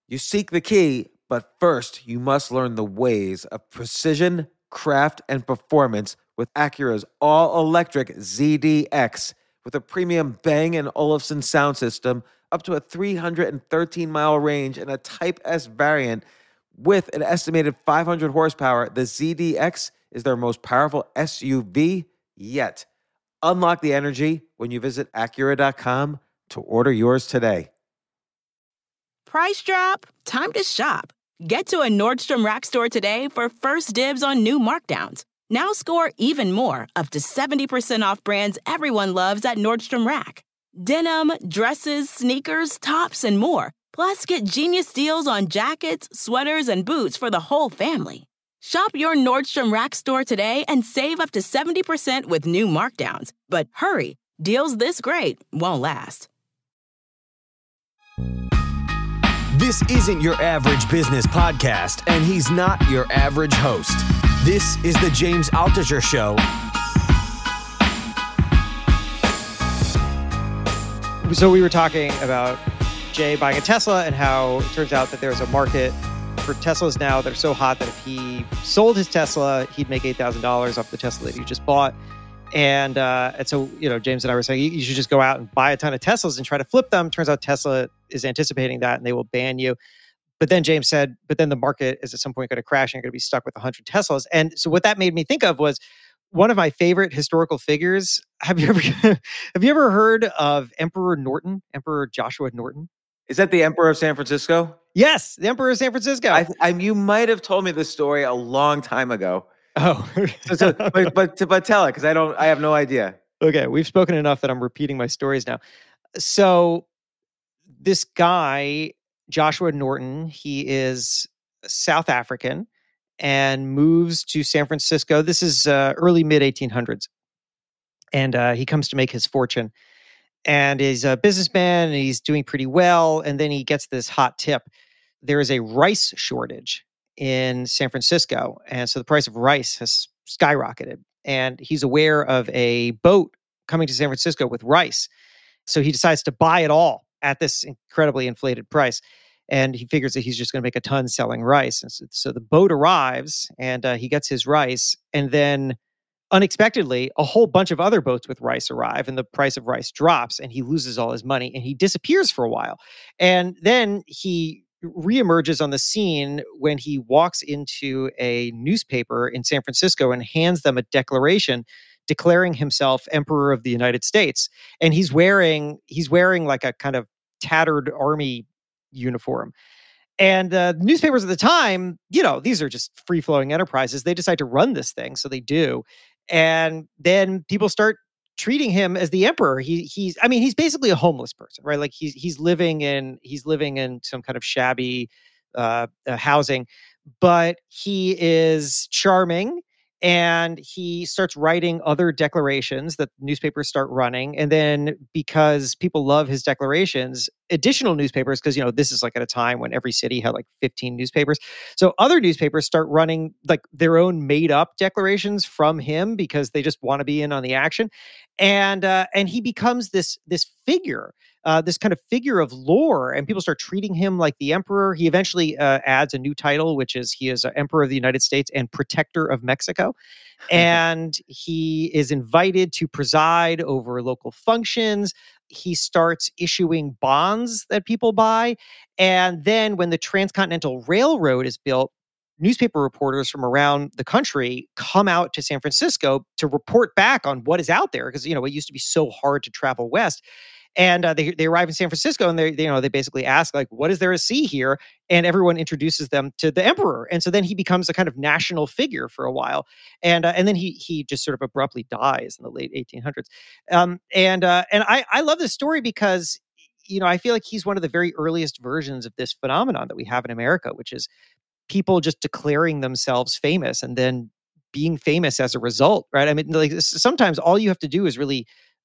You seek the key, but first you must learn the ways of precision, craft, and performance with Acura's all-electric ZDX. With a premium Bang & Olufsen sound system, up to a 313-mile range, and a Type S variant with an estimated 500 horsepower, the ZDX is their most powerful SUV yet. Unlock the energy when you visit Acura.com to order yours today. Price drop? Time to shop. Get to a Nordstrom Rack store today for first dibs on new markdowns. Now score even more, up to 70% off brands everyone loves at Nordstrom Rack. Denim, dresses, sneakers, tops, and more. Plus, get genius deals on jackets, sweaters, and boots for the whole family. Shop your Nordstrom Rack store today and save up to 70% with new markdowns. But hurry, deals this great won't last. This isn't your average business podcast, and he's not your average host. This is the James Altucher Show. So we were talking about Jay buying a Tesla and how it turns out that there's a market for Teslas now that are so hot that if he sold his Tesla, he'd make $8,000 off the Tesla that he just bought. And so, James and I were saying you should just go out and buy a ton of Teslas and try to flip them. Turns out Tesla is anticipating that and they will ban you. But then James said, but then the market is at some point going to crash and you're going to be stuck with 100 Teslas. And so what that made me think of was one of my favorite historical figures. Have you ever heard of Emperor Norton, Emperor Joshua Norton? Is that the Emperor of San Francisco? Yes, the Emperor of San Francisco. You might have told me this story a long time ago. Oh, but tell it because I have no idea. Okay, we've spoken enough that I'm repeating my stories now. So this guy, Joshua Norton, he is South African and moves to San Francisco. This is early mid 1800s, and he comes to make his fortune. And he's a businessman, and he's doing pretty well. And then he gets this hot tip: there is a rice shortage in San Francisco, and so the price of rice has skyrocketed. And he's aware of a boat coming to San Francisco with rice, so he decides to buy it all at this incredibly inflated price. And he figures that he's just going to make a ton selling rice. And so the boat arrives, and he gets his rice, and then unexpectedly, a whole bunch of other boats with rice arrive, and the price of rice drops, and he loses all his money, and he disappears for a while. And then he reemerges on the scene when he walks into a newspaper in San Francisco and hands them a declaration declaring himself Emperor of the United States. And he's wearing like a kind of tattered army uniform. And newspapers at the time, these are just free-flowing enterprises. They decide to run this thing, so they do. And then people start treating him as the emperor. He's basically a homeless person, right? Like he's living in some kind of shabby housing, but he is charming. And he starts writing other declarations that newspapers start running. And then because people love his declarations, additional newspapers, because, this is like at a time when every city had like 15 newspapers. So other newspapers start running like their own made up declarations from him because they just want to be in on the action. And he becomes this figure, this kind of figure of lore, and people start treating him like the emperor. He eventually adds a new title, which is he is Emperor of the United States and Protector of Mexico. And he is invited to preside over local functions. He starts issuing bonds that people buy. And then when the Transcontinental Railroad is built, newspaper reporters from around the country come out to San Francisco to report back on what is out there. Because, it used to be so hard to travel west. And they arrive in San Francisco, and they basically ask, like, what is there to see here? And everyone introduces them to the emperor. And so then he becomes a kind of national figure for a while. And then he just sort of abruptly dies in the late 1800s. And I love this story because, I feel like he's one of the very earliest versions of this phenomenon that we have in America, which is people just declaring themselves famous and then being famous as a result, right? I mean, like sometimes all you have to do is really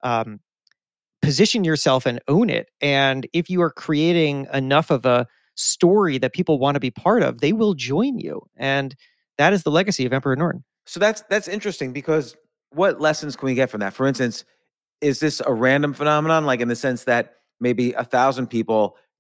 position yourself and own it. And if you are creating enough of a story that people want to be part of, they will join you. And that is the legacy of Emperor Norton. So that's interesting because what lessons can we get from that? For instance, is this a random phenomenon? Like in the sense that maybe 1,000 people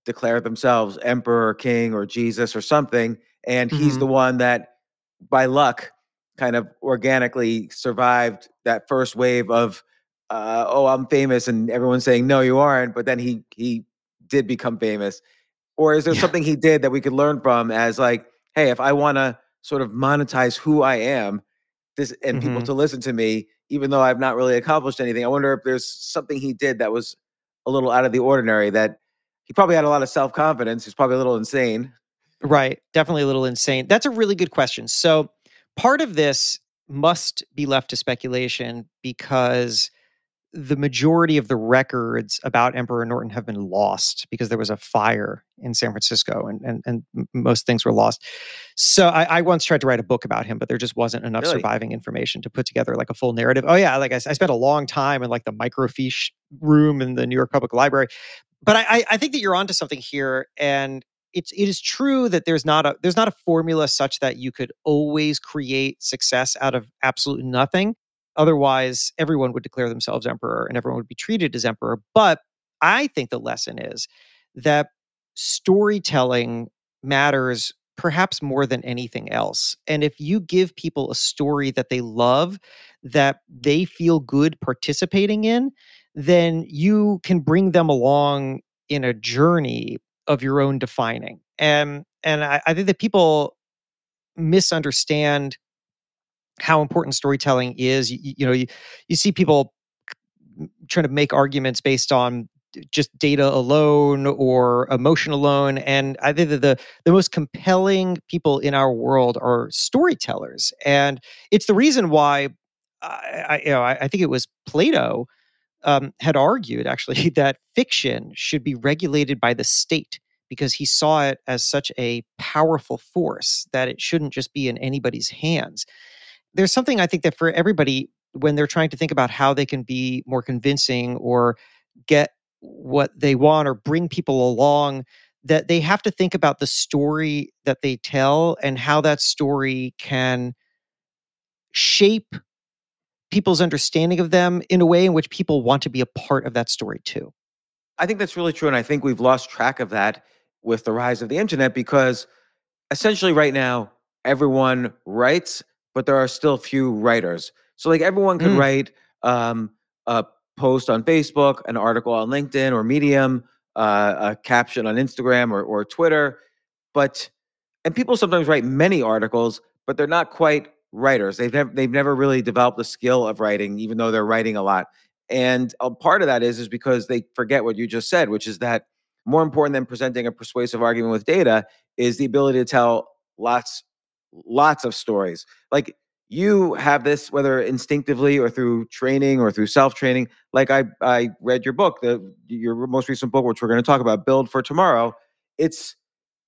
declare themselves emperor or king or Jesus or something. And he's Hmm. the one that, by luck, kind of organically survived that first wave of, oh, I'm famous, and everyone's saying, no, you aren't. But then he did become famous. Or is there Yeah. something he did that we could learn from as like, hey, if I want to sort of monetize who I am, this and people Hmm. to listen to me, even though I've not really accomplished anything. I wonder if there's something he did that was a little out of the ordinary, that he probably had a lot of self-confidence. He's probably a little insane. Right. Definitely a little insane. That's a really good question. So part of this must be left to speculation because the majority of the records about Emperor Norton have been lost because there was a fire in San Francisco, and most things were lost. So I once tried to write a book about him, but there just wasn't enough Really? surviving information to put together like a full narrative. Oh yeah, like I spent a long time in like the microfiche room in the New York Public Library. But I think that you're onto something here, and it is true that there's not a formula such that you could always create success out of absolute nothing. Otherwise, everyone would declare themselves emperor and everyone would be treated as emperor. But I think the lesson is that storytelling matters perhaps more than anything else. And if you give people a story that they love, that they feel good participating in, then you can bring them along in a journey of your own defining. And I think that people misunderstand how important storytelling is. You see people trying to make arguments based on just data alone or emotion alone, and I think that the most compelling people in our world are storytellers, and it's the reason why I think it was Plato had argued actually that fiction should be regulated by the state because he saw it as such a powerful force that it shouldn't just be in anybody's hands. There's something I think that for everybody, when they're trying to think about how they can be more convincing or get what they want or bring people along, that they have to think about the story that they tell and how that story can shape people's understanding of them in a way in which people want to be a part of that story too. I think that's really true. And I think we've lost track of that with the rise of the internet, because essentially right now, everyone writes, but there are still few writers. So like everyone could Mm, write a post on Facebook, an article on LinkedIn or Medium, a caption on Instagram or Twitter, but and people sometimes write many articles, but they're not quite writers. They've never really developed the skill of writing, even though they're writing a lot. And a part of that is because they forget what you just said, which is that more important than presenting a persuasive argument with data is the ability to tell lots of stories. Like you have this, whether instinctively or through training or through self-training. Like I read your book, your most recent book, which we're going to talk about, Build for Tomorrow. It's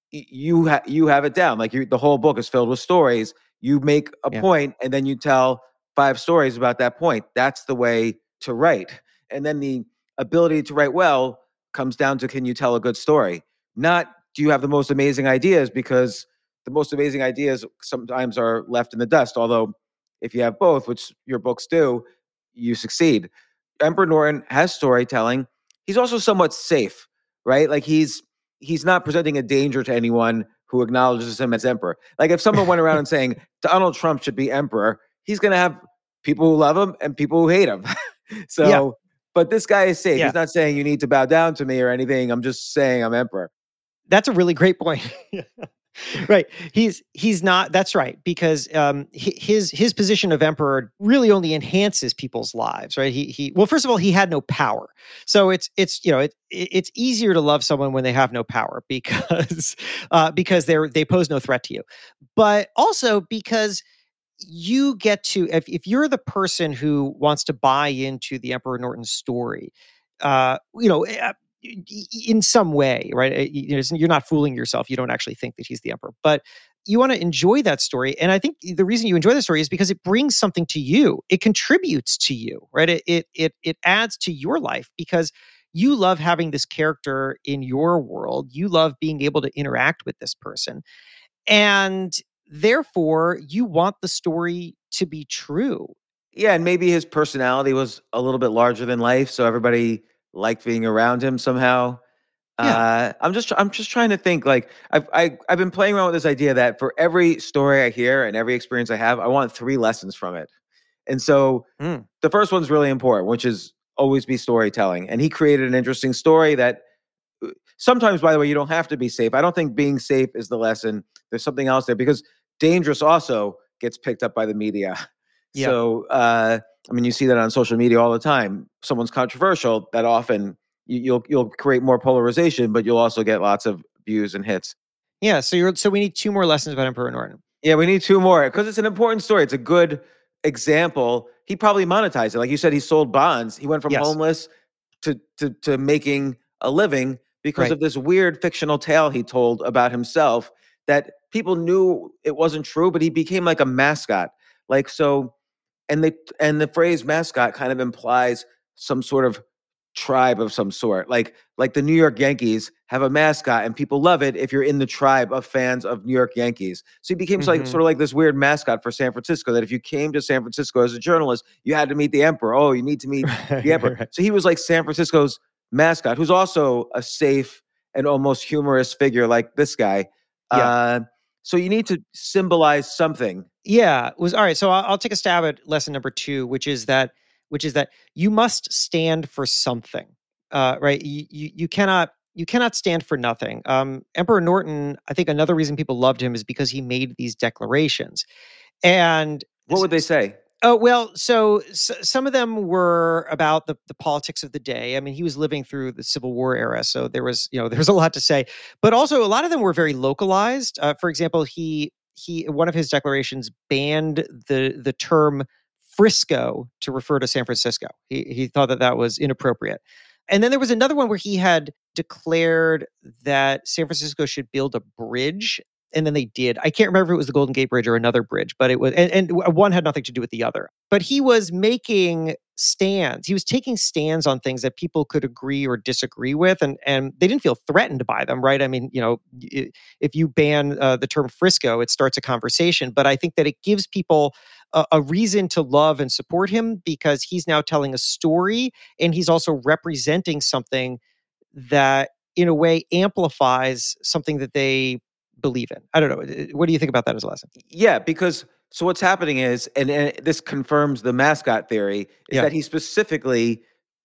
you have it down. Like the whole book is filled with stories. You make a yeah. point and then you tell 5 stories about that point. That's the way to write. And then the ability to write well comes down to, can you tell a good story? Not do you have the most amazing ideas, because the most amazing ideas sometimes are left in the dust. Although if you have both, which your books do, you succeed. Emperor Norton has storytelling. He's also somewhat safe, right? Like he's not presenting a danger to anyone who acknowledges him as emperor. Like if someone went around and saying Donald Trump should be emperor, he's going to have people who love him and people who hate him. Yeah. So, but this guy is safe. Yeah. He's not saying you need to bow down to me or anything. I'm just saying I'm emperor. That's a really great point. Right. He's not. That's right, because his position of emperor really only enhances people's lives. Right. He well, first of all, he had no power, so it's easier to love someone when they have no power because they pose no threat to you, but also because you get to, if you're the person who wants to buy into the Emperor Norton story, uh, you know, uh, in some way, right? You're not fooling yourself. You don't actually think that he's the emperor, but you want to enjoy that story. And I think the reason you enjoy the story is because it brings something to you. It contributes to you, right? It adds to your life because you love having this character in your world. You love being able to interact with this person. And therefore, you want the story to be true. Yeah, and maybe his personality was a little bit larger than life, so everybody liked being around him somehow. I'm just trying to think. Like I've been playing around with this idea that for every story I hear and every experience I have, I want 3 lessons from it. And so the first one's really important, which is always be storytelling. And he created an interesting story that sometimes, by the way, you don't have to be safe. I don't think being safe is the lesson. There's something else there because dangerous also gets picked up by the media. Yeah. So, I mean, you see that on social media all the time. Someone's controversial, that often you'll create more polarization, but you'll also get lots of views and hits. Yeah. So we need 2 more lessons about Emperor Norton. Yeah, we need 2 more because it's an important story. It's a good example. He probably monetized it. Like you said, he sold bonds. He went from Yes. homeless to making a living because Right. of this weird fictional tale he told about himself that people knew it wasn't true, but he became like a mascot. Like so, and the phrase mascot kind of implies some sort of tribe of some sort. Like the New York Yankees have a mascot and people love it if you're in the tribe of fans of New York Yankees. So he became sort of like this weird mascot for San Francisco that if you came to San Francisco as a journalist, you had to meet the emperor. Oh, you need to meet the emperor. Right. So he was like San Francisco's mascot, who's also a safe and almost humorous figure like this guy. Yeah. So you need to symbolize something. Yeah, all right. So I'll take a stab at lesson number 2, which is that you must stand for something, right? You cannot stand for nothing. Emperor Norton, I think another reason people loved him is because he made these declarations, and What would they say? oh, well, so some of them were about the politics of the day. I mean, he was living through the Civil War era, so there was a lot to say. But also, a lot of them were very localized. For example, he one of his declarations banned the term Frisco to refer to San Francisco. He thought that was inappropriate. And then there was another one where he had declared that San Francisco should build a bridge, and then they did. I can't remember if it was the Golden Gate Bridge or another bridge, but it was, and one had nothing to do with the other. But he was making stands. He was taking stands on things that people could agree or disagree with, and they didn't feel threatened by them, right? I mean, if you ban the term Frisco, it starts a conversation. But I think that it gives people a reason to love and support him because he's now telling a story, and he's also representing something that, in a way, amplifies something that they believe in. I don't know. What do you think about that as a lesson? Yeah, because so what's happening is, and this confirms the mascot theory, is that he specifically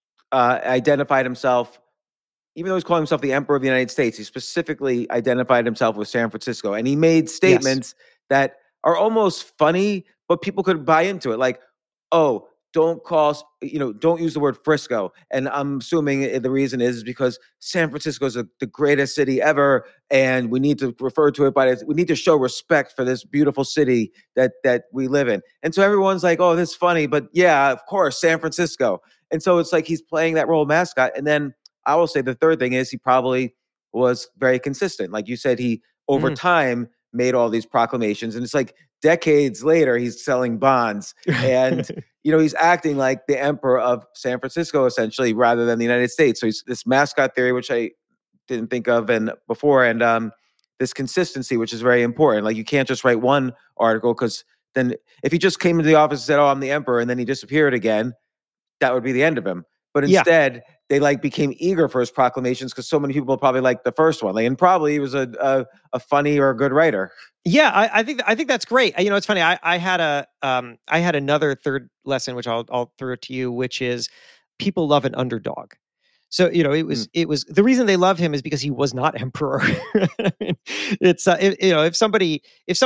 identified himself, even though he's calling himself the Emperor of the United States, he specifically identified himself with San Francisco. And he made statements that are almost funny, but people could buy into it. Like, oh, don't use the word Frisco. And I'm assuming the reason is because San Francisco is the greatest city ever, and we need to refer to it by it. We need to show respect for this beautiful city that we live in. And so everyone's like, oh, this is funny, but yeah, of course, San Francisco. And so it's like he's playing that role of mascot. And then I will say the third thing is he probably was very consistent. Like you said, he over time made all these proclamations, and it's like decades later he's selling bonds and he's acting like the emperor of San Francisco essentially rather than the United States. So he's this mascot theory, which I didn't think of before, and this consistency, which is very important. Like you can't just write one article, because then if he just came into the office and said, oh, I'm the emperor, and then he disappeared again, that would be the end of him. But instead, they became eager for his proclamations because so many people probably liked the first one. And probably he was a funny or a good writer. Yeah, I think that's great. It's funny. I had another third lesson, which I'll throw it to you, which is people love an underdog. So it was the reason they love him is because he was not emperor. I mean, it's if somebody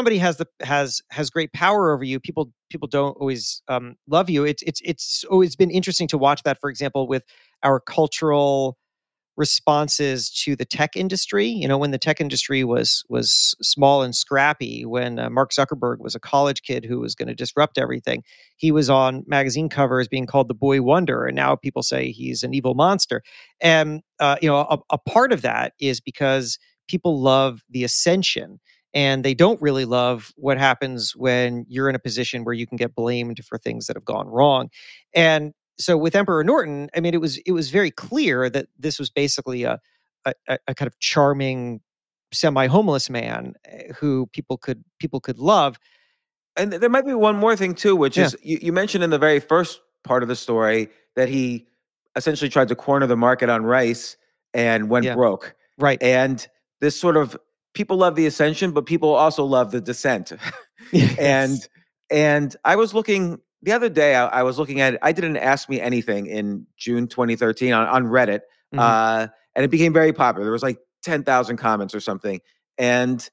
has great power over you, people don't always love you. It's always been interesting to watch that, for example, with our cultural responses to the tech industry. When the tech industry was small and scrappy, when Mark Zuckerberg was a college kid who was going to disrupt everything, he was on magazine covers being called the boy wonder, and now people say he's an evil monster. And a part of that is because people love the ascension, and they don't really love what happens when you're in a position where you can get blamed for things that have gone wrong. And so with Emperor Norton, I mean, it was very clear that this was basically a kind of charming, semi-homeless man who people could love. And there might be one more thing too, which is you mentioned in the very first part of the story that he essentially tried to corner the market on rice and went broke. Right. And this sort of, people love the ascension, but people also love the descent. and Yes. and I was looking the other day. I was looking at it. I did an Ask Me Anything in June 2013 on Reddit, Mhm. and it became very popular. There was like 10,000 comments or something, and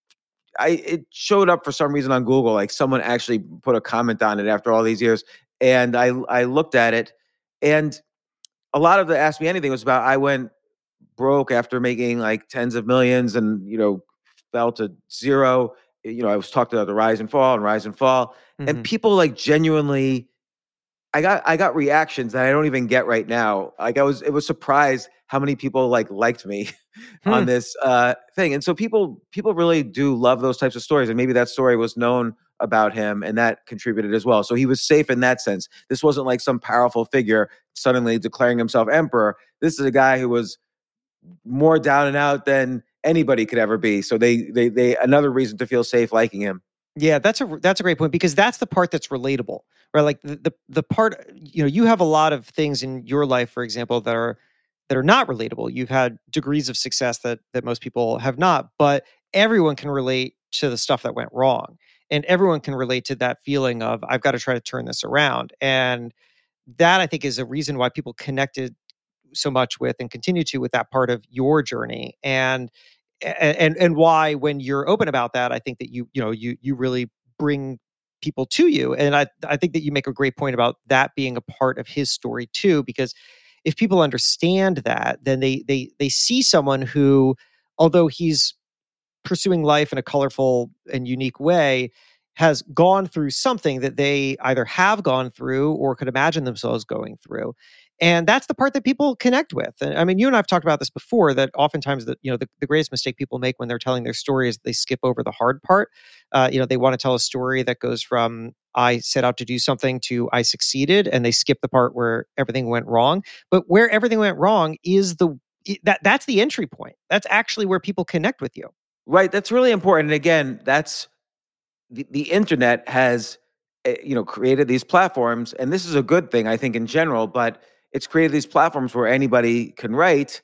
it showed up for some reason on Google. Like someone actually put a comment on it after all these years, and I looked at it, and a lot of the Ask Me Anything was about I went broke after making like tens of millions and, fell to zero. I was talked about the rise and fall and rise and fall. And Mhm. people like genuinely, I got reactions that I don't even get right now. Like it was surprised how many people liked me Hmm. on this thing. And so people really do love those types of stories. And maybe that story was known about him and that contributed as well. So he was safe in that sense. This wasn't like some powerful figure suddenly declaring himself emperor. This is a guy who was more down and out than anybody could ever be. So they another reason to feel safe liking him. Yeah, that's a great point because that's the part that's relatable, right? Like the part, you have a lot of things in your life, for example, that are not relatable. You've had degrees of success that most people have not, but everyone can relate to the stuff that went wrong, and everyone can relate to that feeling of I've got to try to turn this around, and that I think is a reason why people connected so much with and continue to with that part of your journey and why when you're open about that I think that you really bring people to you, and I think that you make a great point about that being a part of his story too, because if people understand that, then they see someone who, although he's pursuing life in a colorful and unique way, has gone through something that they either have gone through or could imagine themselves going through. And that's the part that people connect with. And I mean, you and I've talked about this before, that oftentimes the greatest mistake people make when they're telling their story is they skip over the hard part. They want to tell a story that goes from I set out to do something to I succeeded, and they skip the part where everything went wrong. But where everything went wrong is that's the entry point. That's actually where people connect with you. Right. That's really important. And again, that's the internet has created these platforms, and this is a good thing I think in general, but it's created these platforms where anybody can write.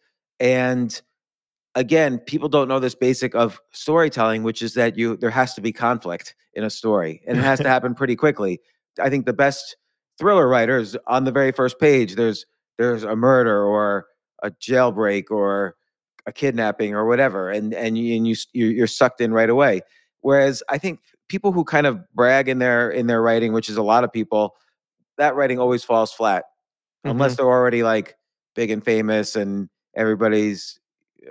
And again, people don't know this basic of storytelling, which is that there has to be conflict in a story, and it has to happen pretty quickly. I think the best thriller writers, on the very first page, there's a murder or a jailbreak or a kidnapping or whatever, and you're sucked in right away. Whereas I think people who kind of brag in their writing, which is a lot of people, that writing always falls flat unless Mhm. they're already like big and famous and everybody's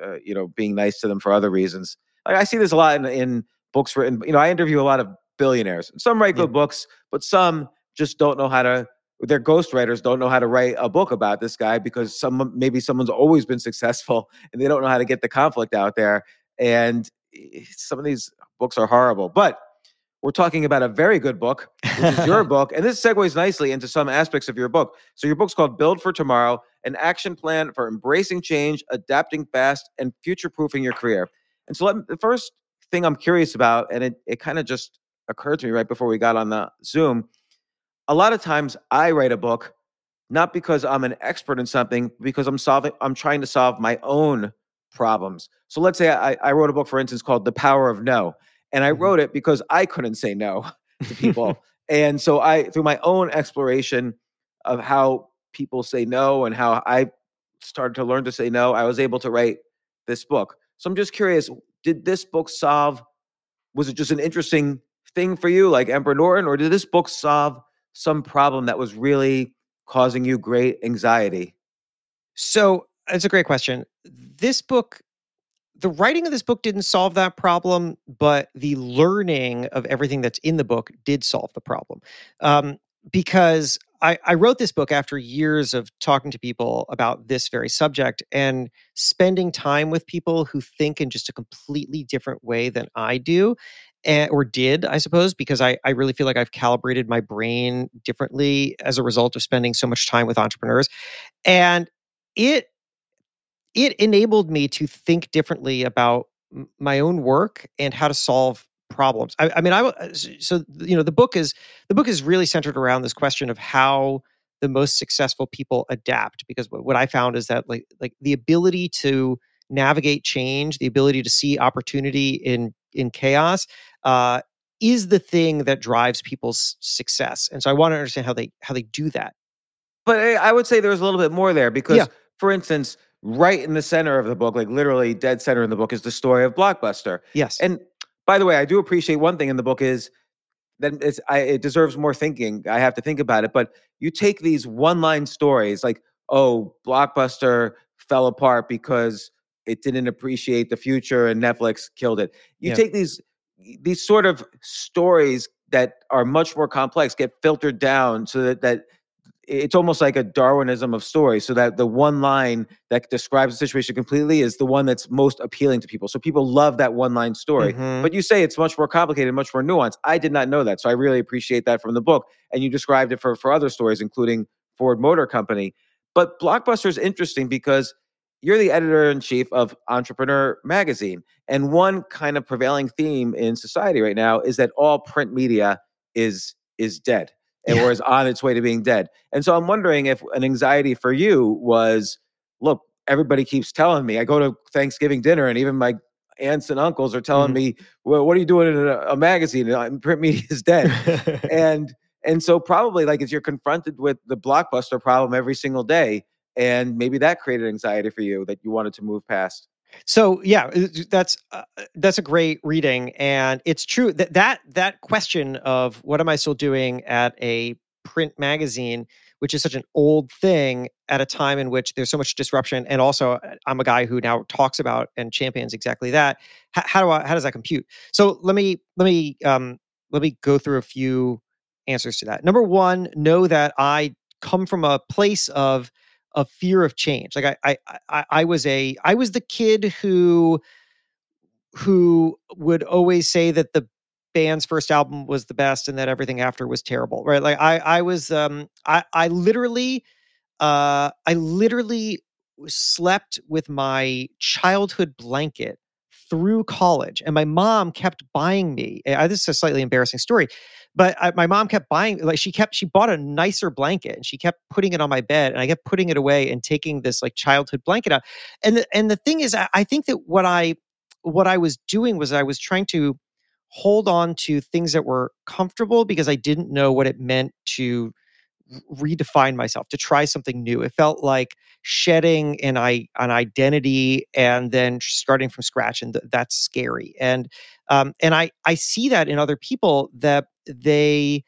being nice to them for other reasons. Like I see this a lot in books written. I interview a lot of billionaires. Some write Yeah. good books, but some just don't know how to. Their ghostwriters don't know how to write a book about this guy because maybe someone's always been successful and they don't know how to get the conflict out there. And some of these books are horrible. But we're talking about a very good book, which is your book. And this segues nicely into some aspects of your book. So, your book's called Build for Tomorrow, an action plan for embracing change, adapting fast, and future proofing your career. And so, the first thing I'm curious about, and it kind of just occurred to me right before we got on the Zoom. A lot of times I write a book not because I'm an expert in something, because I'm trying to solve my own problems. So let's say I wrote a book, for instance, called The Power of No. And I Mhm. wrote it because I couldn't say no to people. And so through my own exploration of how people say no and how I started to learn to say no, I was able to write this book. So I'm just curious, did this book was it just an interesting thing for you, like Emperor Norton, or did this book solve some problem that was really causing you great anxiety? So, it's a great question. The writing of this book didn't solve that problem, but the learning of everything that's in the book did solve the problem. Because I wrote this book after years of talking to people about this very subject and spending time with people who think in just a completely different way than I do. Or did, I suppose, because I really feel like I've calibrated my brain differently as a result of spending so much time with entrepreneurs. And it it enabled me to think differently about my own work and how to solve problems. I mean, so the book is really centered around this question of how the most successful people adapt. Because what I found is that like the ability to navigate change, the ability to see opportunity in chaos, is the thing that drives people's success. And so I want to understand how they do that. But I would say there's a little bit more there Yeah. because, for instance, right in the center of the book, like literally dead center in the book, is the story of Blockbuster. Yes. And by the way, I do appreciate one thing in the book is that it deserves more thinking. I have to think about it. But you take these one-line stories like, oh, Blockbuster fell apart because it didn't appreciate the future and Netflix killed it. You Yeah. take these sort of stories that are much more complex, get filtered down so that it's almost like a Darwinism of stories, so that the one line that describes the situation completely is the one that's most appealing to people. So people love that one line story. Mhm. But you say it's much more complicated, much more nuanced. I did not know that. So I really appreciate that from the book. And you described it for other stories, including Ford Motor Company. But Blockbuster is interesting because you're the editor in chief of Entrepreneur Magazine. And one kind of prevailing theme in society right now is that all print media is dead or is on its way to being dead. And so I'm wondering if an anxiety for you was, look, everybody keeps telling me, I go to Thanksgiving dinner and even my aunts and uncles are telling me, well, what are you doing in a magazine? Print media is dead. And so probably like as you're confronted with the Blockbuster problem every single day, and maybe that created anxiety for you that you wanted to move past. So yeah, that's a great reading, and it's true that question of what am I still doing at a print magazine, which is such an old thing at a time in which there's so much disruption, and also I'm a guy who now talks about and champions exactly that. How does that compute? So let me go through a few answers to that. Number one, know that I come from a place of fear of change. Like I was the kid who would always say that the band's first album was the best and that everything after was terrible, right? Like I was I literally slept with my childhood blanket through college, and my mom kept buying me. This is a slightly embarrassing story, but my mom kept buying. Like she bought a nicer blanket, and she kept putting it on my bed, and I kept putting it away and taking this like childhood blanket out. And the thing is, I think that what I was doing was I was trying to hold on to things that were comfortable because I didn't know what it meant to redefine myself, to try something new. It felt like shedding an identity and then starting from scratch, and that's scary. And I see that in other people that they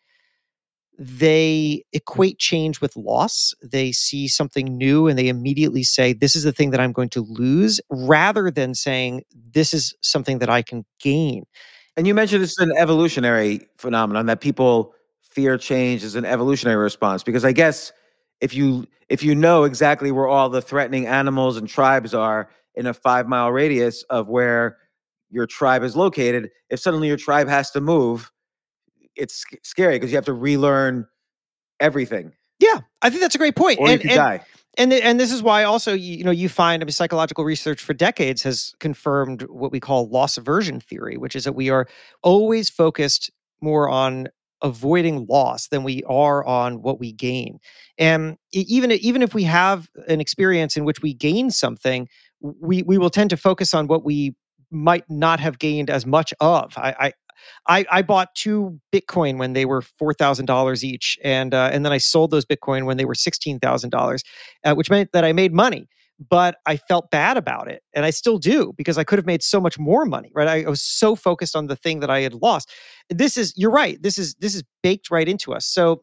equate change with loss. They see something new and they immediately say, this is the thing that I'm going to lose, rather than saying, this is something that I can gain. And you mentioned this is an evolutionary phenomenon, that people fear change is an evolutionary response, because I guess if you know exactly where all the threatening animals and tribes are in a 5-mile radius of where your tribe is located, if suddenly your tribe has to move, it's scary because you have to relearn everything. Yeah, I think that's a great point. Or you could die. And this is why also, you find, I mean, psychological research for decades has confirmed what we call loss aversion theory, which is that we are always focused more on avoiding loss than we are on what we gain. And even if we have an experience in which we gain something, we will tend to focus on what we might not have gained as much of. I bought 2 Bitcoin when they were $4,000 each, and then I sold those Bitcoin when they were $16,000, which meant that I made money, but I felt bad about it, and I still do, because I could have made so much more money. Right? I was so focused on the thing that I had lost. You're right. This is baked right into us. So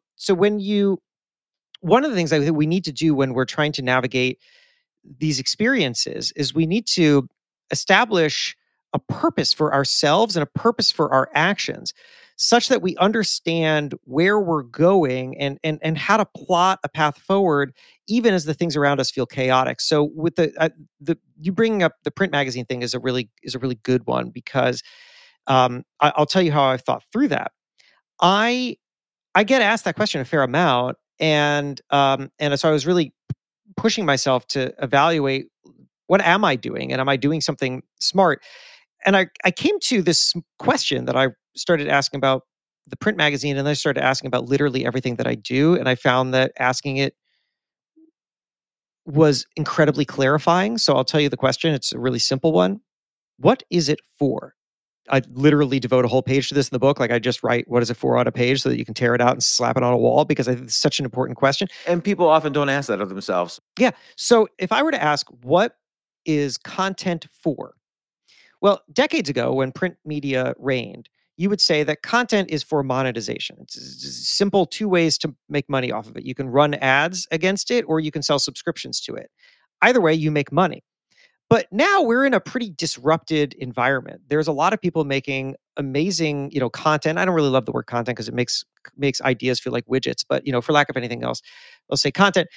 one of the things I think we need to do when we're trying to navigate these experiences is we need to establish a purpose for ourselves and a purpose for our actions, such that we understand where we're going and how to plot a path forward, even as the things around us feel chaotic. So with the you bringing up the print magazine thing is a really good one, because I'll tell you how I've thought through that. I get asked that question a fair amount, and so I was really pushing myself to evaluate, what am I doing, and am I doing something smart? And I came to this question that I started asking about the print magazine, and then I started asking about literally everything that I do. And I found that asking it was incredibly clarifying. So I'll tell you the question. It's a really simple one. What is it for? I literally devote a whole page to this in the book. Like I just write, what is it for on a page so that you can tear it out and slap it on a wall, because I think it's such an important question. And people often don't ask that of themselves. Yeah. So if I were to ask, what is content for? Well, decades ago, when print media reigned, you would say that content is for monetization. It's simple two ways to make money off of it. You can run ads against it, or you can sell subscriptions to it. Either way, you make money. But now we're in a pretty disrupted environment. There's a lot of people making amazing, content. I don't really love the word content because it makes ideas feel like widgets, but for lack of anything else, I'll say content.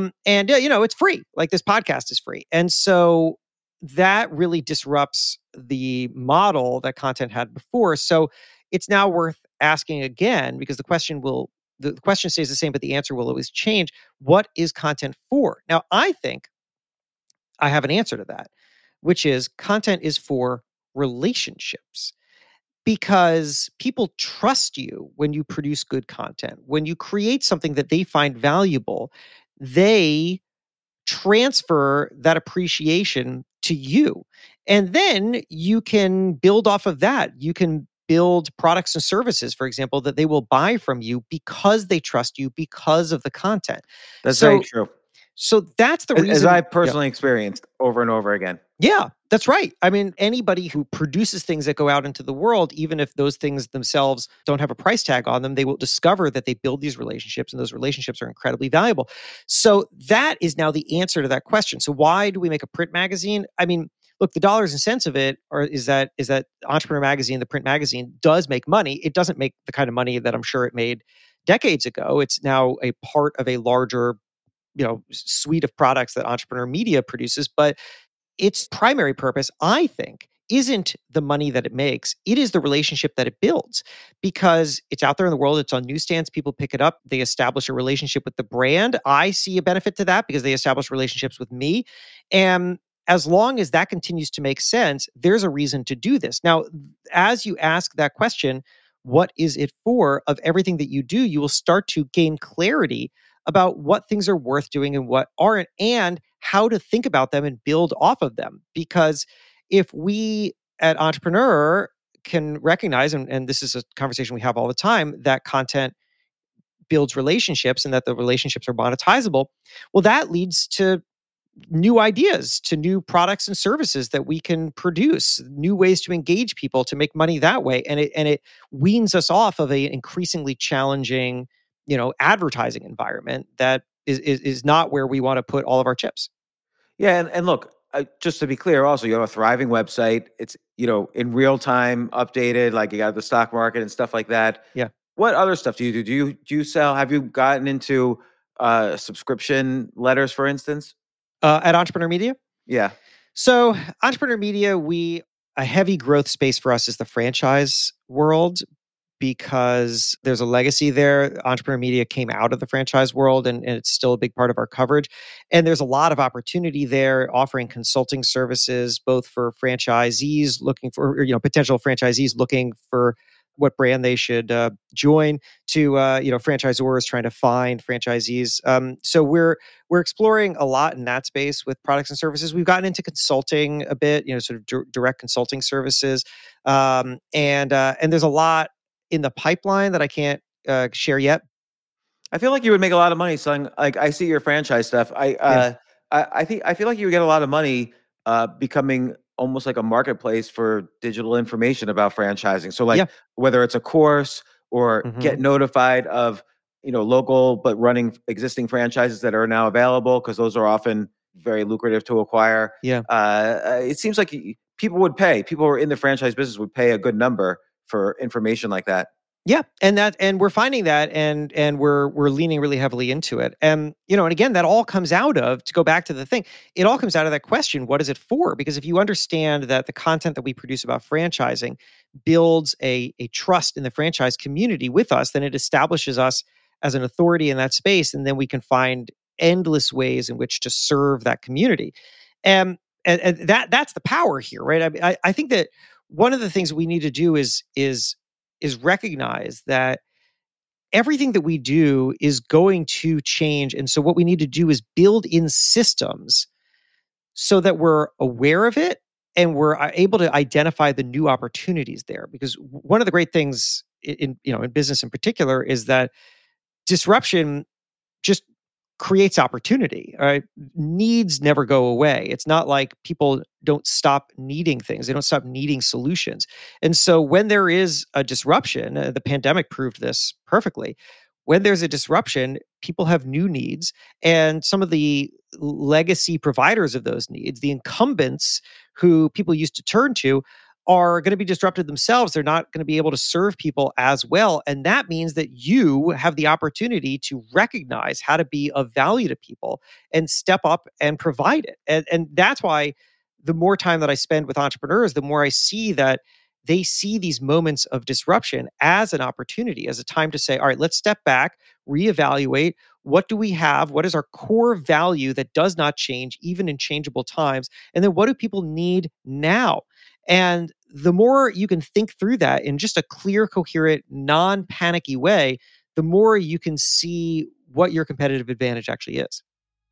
It's free. Like this podcast is free. And so that really disrupts the model that content had before. So it's now worth asking again, because the question stays the same, but the answer will always change. What is content for? Now, I think I have an answer to that, which is content is for relationships, because people trust you when you produce good content. When you create something that they find valuable, they transfer that appreciation to you. And then you can build off of that. You can build products and services, for example, that they will buy from you because they trust you because of the content. That's very true. So that's the reason. As I personally experienced over and over again. Yeah, that's right. I mean, anybody who produces things that go out into the world, even if those things themselves don't have a price tag on them, they will discover that they build these relationships, and those relationships are incredibly valuable. So that is now the answer to that question. So why do we make a print magazine? I mean, look, the dollars and cents of it is that Entrepreneur Magazine, the print magazine, does make money. It doesn't make the kind of money that I'm sure it made decades ago. It's now a part of a larger suite of products that Entrepreneur Media produces, but its primary purpose, I think, isn't the money that it makes. It is the relationship that it builds, because it's out there in the world. It's on newsstands. People pick it up. They establish a relationship with the brand. I see a benefit to that because they establish relationships with me. And as long as that continues to make sense, there's a reason to do this. Now, as you ask that question, what is it for, of everything that you do, you will start to gain clarity about what things are worth doing and what aren't, and how to think about them and build off of them. Because if we at Entrepreneur can recognize, and this is a conversation we have all the time, that content builds relationships and that the relationships are monetizable, well, that leads to new ideas, to new products and services that we can produce, new ways to engage people to make money that way. And it weans us off of a increasingly challenging advertising environment that is not where we want to put all of our chips. Yeah. And look, just to be clear, also, you have a thriving website. It's, in real time updated, like you got the stock market and stuff like that. Yeah. What other stuff do you do? Do you sell? Have you gotten into subscription letters, for instance? At Entrepreneur Media? Yeah. So Entrepreneur Media, a heavy growth space for us is the franchise world, because there's a legacy there. Entrepreneur Media came out of the franchise world, and it's still a big part of our coverage. And there's a lot of opportunity there, offering consulting services, both for franchisees looking for, potential franchisees looking for what brand they should join, to franchisors trying to find franchisees. So we're exploring a lot in that space with products and services. We've gotten into consulting a bit, sort of direct consulting services, and there's a lot in the pipeline that I can't share yet. I feel like you would make a lot of money selling. Like, I see your franchise stuff. I feel like you would get a lot of money becoming almost like a marketplace for digital information about franchising. So whether it's a course or get notified of, local but running existing franchises that are now available, because those are often very lucrative to acquire. Yeah. It seems like people would pay. People who are in the franchise business would pay a good number for information like that. Yeah, and we're finding that, and we're leaning really heavily into it. And and again, that all comes out of, to go back to the thing, it all comes out of that question, what is it for? Because if you understand that the content that we produce about franchising builds a trust in the franchise community with us, then it establishes us as an authority in that space, and then we can find endless ways in which to serve that community. And that's the power here, right? I think that one of the things we need to do is recognize that everything that we do is going to change. And so what we need to do is build in systems so that we're aware of it and we're able to identify the new opportunities there. Because one of the great things in business in particular is that disruption just creates opportunity. Right? Needs never go away. It's not like people don't stop needing things. They don't stop needing solutions. And so when there is a disruption, the pandemic proved this perfectly. When there's a disruption, people have new needs, and some of the legacy providers of those needs, the incumbents who people used to turn to, are going to be disrupted themselves. They're not going to be able to serve people as well. And that means that you have the opportunity to recognize how to be of value to people and step up and provide it. And that's why the more time that I spend with entrepreneurs, the more I see that they see these moments of disruption as an opportunity, as a time to say, all right, let's step back, reevaluate. What do we have? What is our core value that does not change, even in changeable times? And then what do people need now? And the more you can think through that in just a clear, coherent, non-panicky way, the more you can see what your competitive advantage actually is.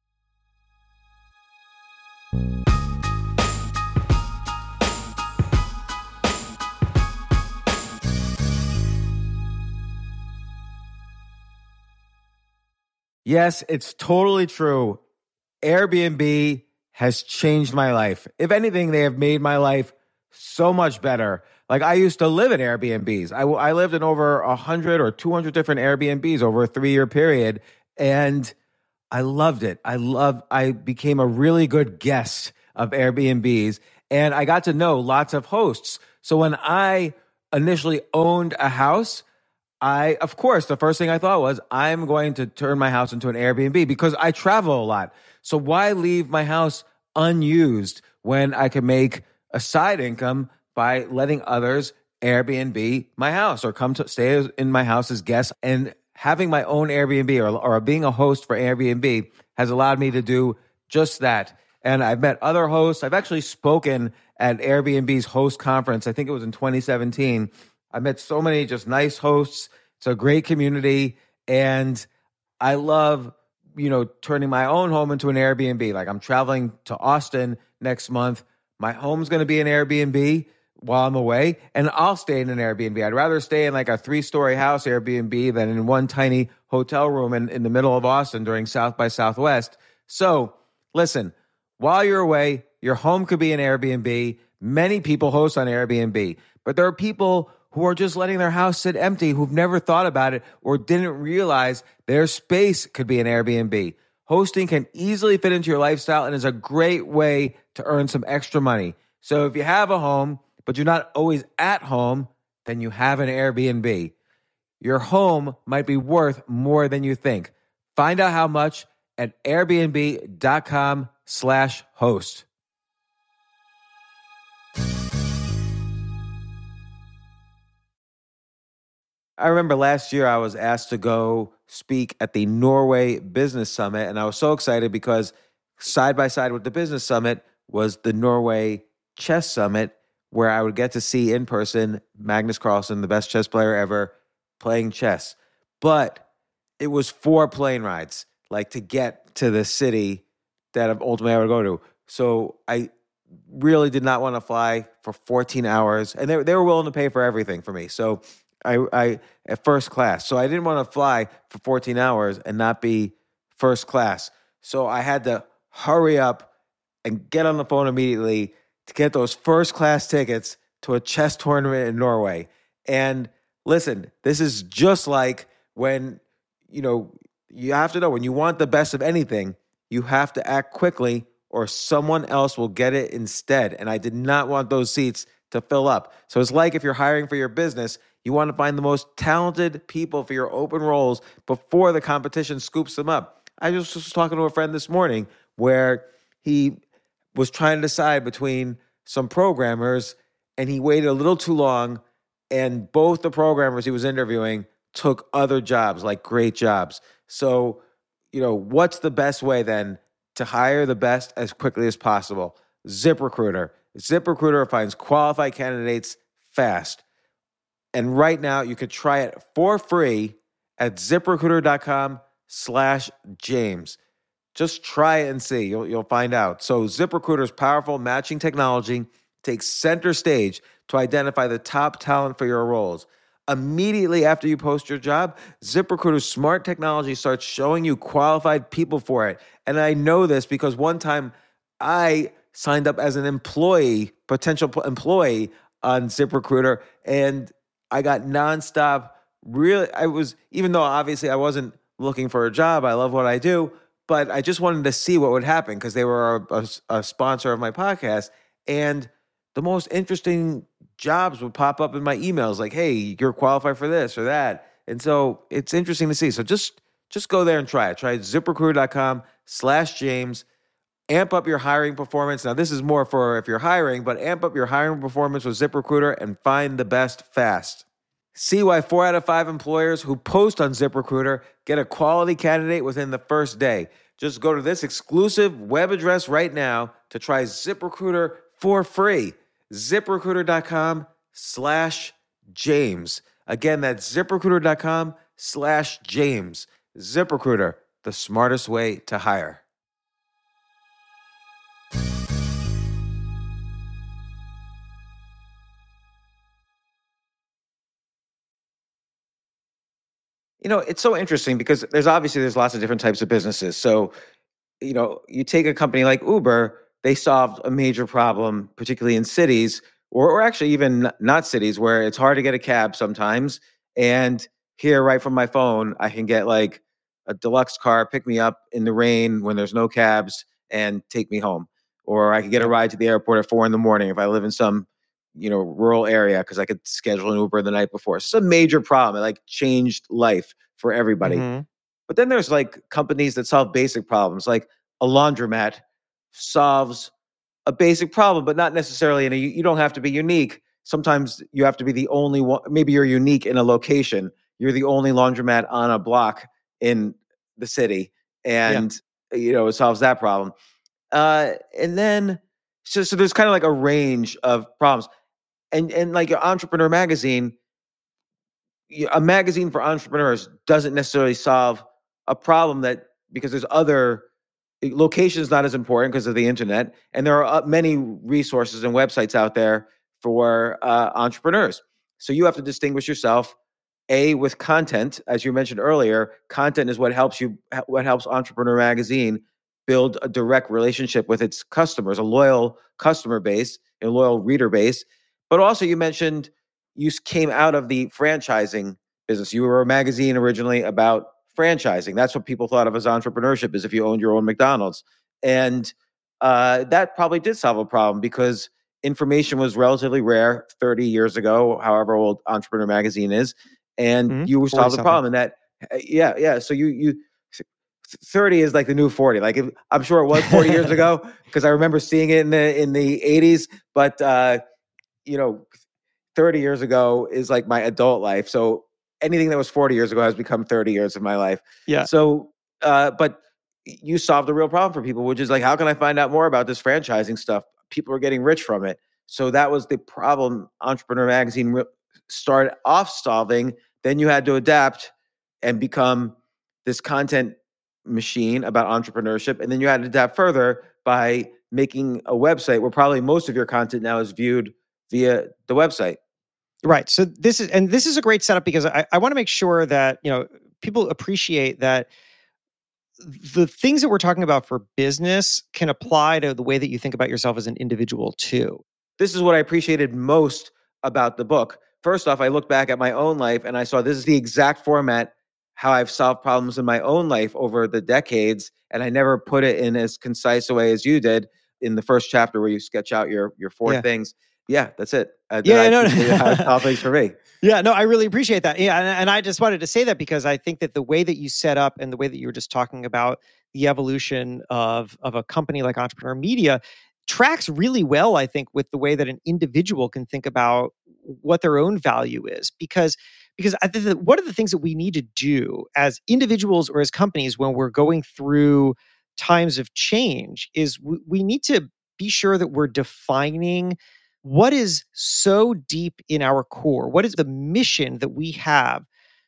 Yes, it's totally true. Airbnb has changed my life. If anything, they have made my life so much better. Like, I used to live in Airbnbs. I lived in over 100 or 200 different Airbnbs over a 3-year period, and I loved it. I became a really good guest of Airbnbs, and I got to know lots of hosts. So when I initially owned a house, of course, the first thing I thought was, I'm going to turn my house into an Airbnb because I travel a lot. So why leave my house unused when I can make a side income by letting others Airbnb my house or come to stay in my house as guests? And having my own Airbnb or being a host for Airbnb has allowed me to do just that. And I've met other hosts. I've actually spoken at Airbnb's host conference. I think it was in 2017. I met so many just nice hosts. It's a great community. And I love, turning my own home into an Airbnb. Like, I'm traveling to Austin next month. My home's going to be an Airbnb while I'm away, and I'll stay in an Airbnb. I'd rather stay in like a 3-story house Airbnb than in one tiny hotel room in the middle of Austin during South by Southwest. So listen, while you're away, your home could be an Airbnb. Many people host on Airbnb, but there are people who are just letting their house sit empty, who've never thought about it or didn't realize their space could be an Airbnb. Hosting can easily fit into your lifestyle and is a great way to earn some extra money. So if you have a home, but you're not always at home, then you have an Airbnb. Your home might be worth more than you think. Find out how much at airbnb.com/host. I remember last year I was asked to go speak at the Norway Business Summit, and I was so excited because side by side with the Business Summit was the Norway Chess Summit, where I would get to see in person Magnus Carlsen, the best chess player ever, playing chess. But it was 4 plane rides, like, to get to the city that ultimately I would go to. So I really did not want to fly for 14 hours, and they were willing to pay for everything for me. So I at first class. So I didn't want to fly for 14 hours and not be first class. So I had to hurry up and get on the phone immediately to get those first class tickets to a chess tournament in Norway. And listen, this is just like when, you have to know when you want the best of anything, you have to act quickly or someone else will get it instead. And I did not want those seats to fill up. So it's like if you're hiring for your business, you want to find the most talented people for your open roles before the competition scoops them up. I just was talking to a friend this morning where he was trying to decide between some programmers, and he waited a little too long, and both the programmers he was interviewing took other jobs, like great jobs. So, what's the best way then to hire the best as quickly as possible? ZipRecruiter. ZipRecruiter finds qualified candidates fast. And right now, you could try it for free at ZipRecruiter.com/James. Just try it and see. You'll find out. So ZipRecruiter's powerful matching technology takes center stage to identify the top talent for your roles. Immediately after you post your job, ZipRecruiter's smart technology starts showing you qualified people for it. And I know this because one time I signed up as an employee, potential employee on ZipRecruiter, and I got nonstop. Really, even though obviously I wasn't looking for a job, I love what I do, but I just wanted to see what would happen because they were a sponsor of my podcast. And the most interesting jobs would pop up in my emails like, hey, you're qualified for this or that. And so it's interesting to see. So just go there and try it. Try ZipRecruiter.com/James. Amp up your hiring performance. Now, this is more for if you're hiring, but amp up your hiring performance with ZipRecruiter and find the best fast. See why 4 out of 5 employers who post on ZipRecruiter get a quality candidate within the first day. Just go to this exclusive web address right now to try ZipRecruiter for free. ZipRecruiter.com/James. Again, that's ZipRecruiter.com/James. ZipRecruiter, the smartest way to hire. It's so interesting because there's lots of different types of businesses. So, you take a company like Uber, they solved a major problem, particularly in cities, or actually even not cities, where it's hard to get a cab sometimes. And here, right from my phone, I can get like a deluxe car, pick me up in the rain when there's no cabs, and take me home. Or I could get a ride to the airport at 4 a.m. if I live in some rural area because I could schedule an Uber the night before. It's a major problem. It like changed life for everybody. Mm-hmm. But then there's like companies that solve basic problems, like a laundromat solves a basic problem, but not necessarily. You don't have to be unique. Sometimes you have to be the only one. Maybe you're unique in a location. You're the only laundromat on a block in the city, and it solves that problem. And then so there's kind of like a range of problems. And like your Entrepreneur Magazine, a magazine for entrepreneurs doesn't necessarily solve a problem because there's other locations not as important because of the internet. And there are many resources and websites out there for entrepreneurs. So you have to distinguish yourself, with content. As you mentioned earlier, content is what helps Entrepreneur Magazine build a direct relationship with its customers, a loyal customer base, a loyal reader base. But also you mentioned you came out of the franchising business. You were a magazine originally about franchising. That's what people thought of as entrepreneurship, is if you owned your own McDonald's. And that probably did solve a problem because information was relatively rare 30 years ago, however old Entrepreneur Magazine is. And you solved the problem. And that, So you 30 is like the new 40. Like I'm sure it was 40 years ago because I remember seeing it in the 80s. But 30 years ago is like my adult life. So anything that was 40 years ago has become 30 years of my life. Yeah. So, but you solved a real problem for people, which is like, how can I find out more about this franchising stuff? People are getting rich from it. So that was the problem Entrepreneur Magazine started off solving. Then you had to adapt and become this content machine about entrepreneurship. And then you had to adapt further by making a website where probably most of your content now is viewed via the website. Right. So this is a great setup because I want to make sure that, people appreciate that the things that we're talking about for business can apply to the way that you think about yourself as an individual too. This is what I appreciated most about the book. First off, I looked back at my own life and I saw this is the exact format how I've solved problems in my own life over the decades. And I never put it in as concise a way as you did in the first chapter where you sketch out your 4 things. Yeah, that's it. How things for me. Yeah, no, I really appreciate that. Yeah, and I just wanted to say that because I think that the way that you set up and the way that you were just talking about the evolution of a company like Entrepreneur Media tracks really well, I think, with the way that an individual can think about what their own value is. Because I think that one of the things that we need to do as individuals or as companies when we're going through times of change is we need to be sure that we're defining what is so deep in our core. What is the mission that we have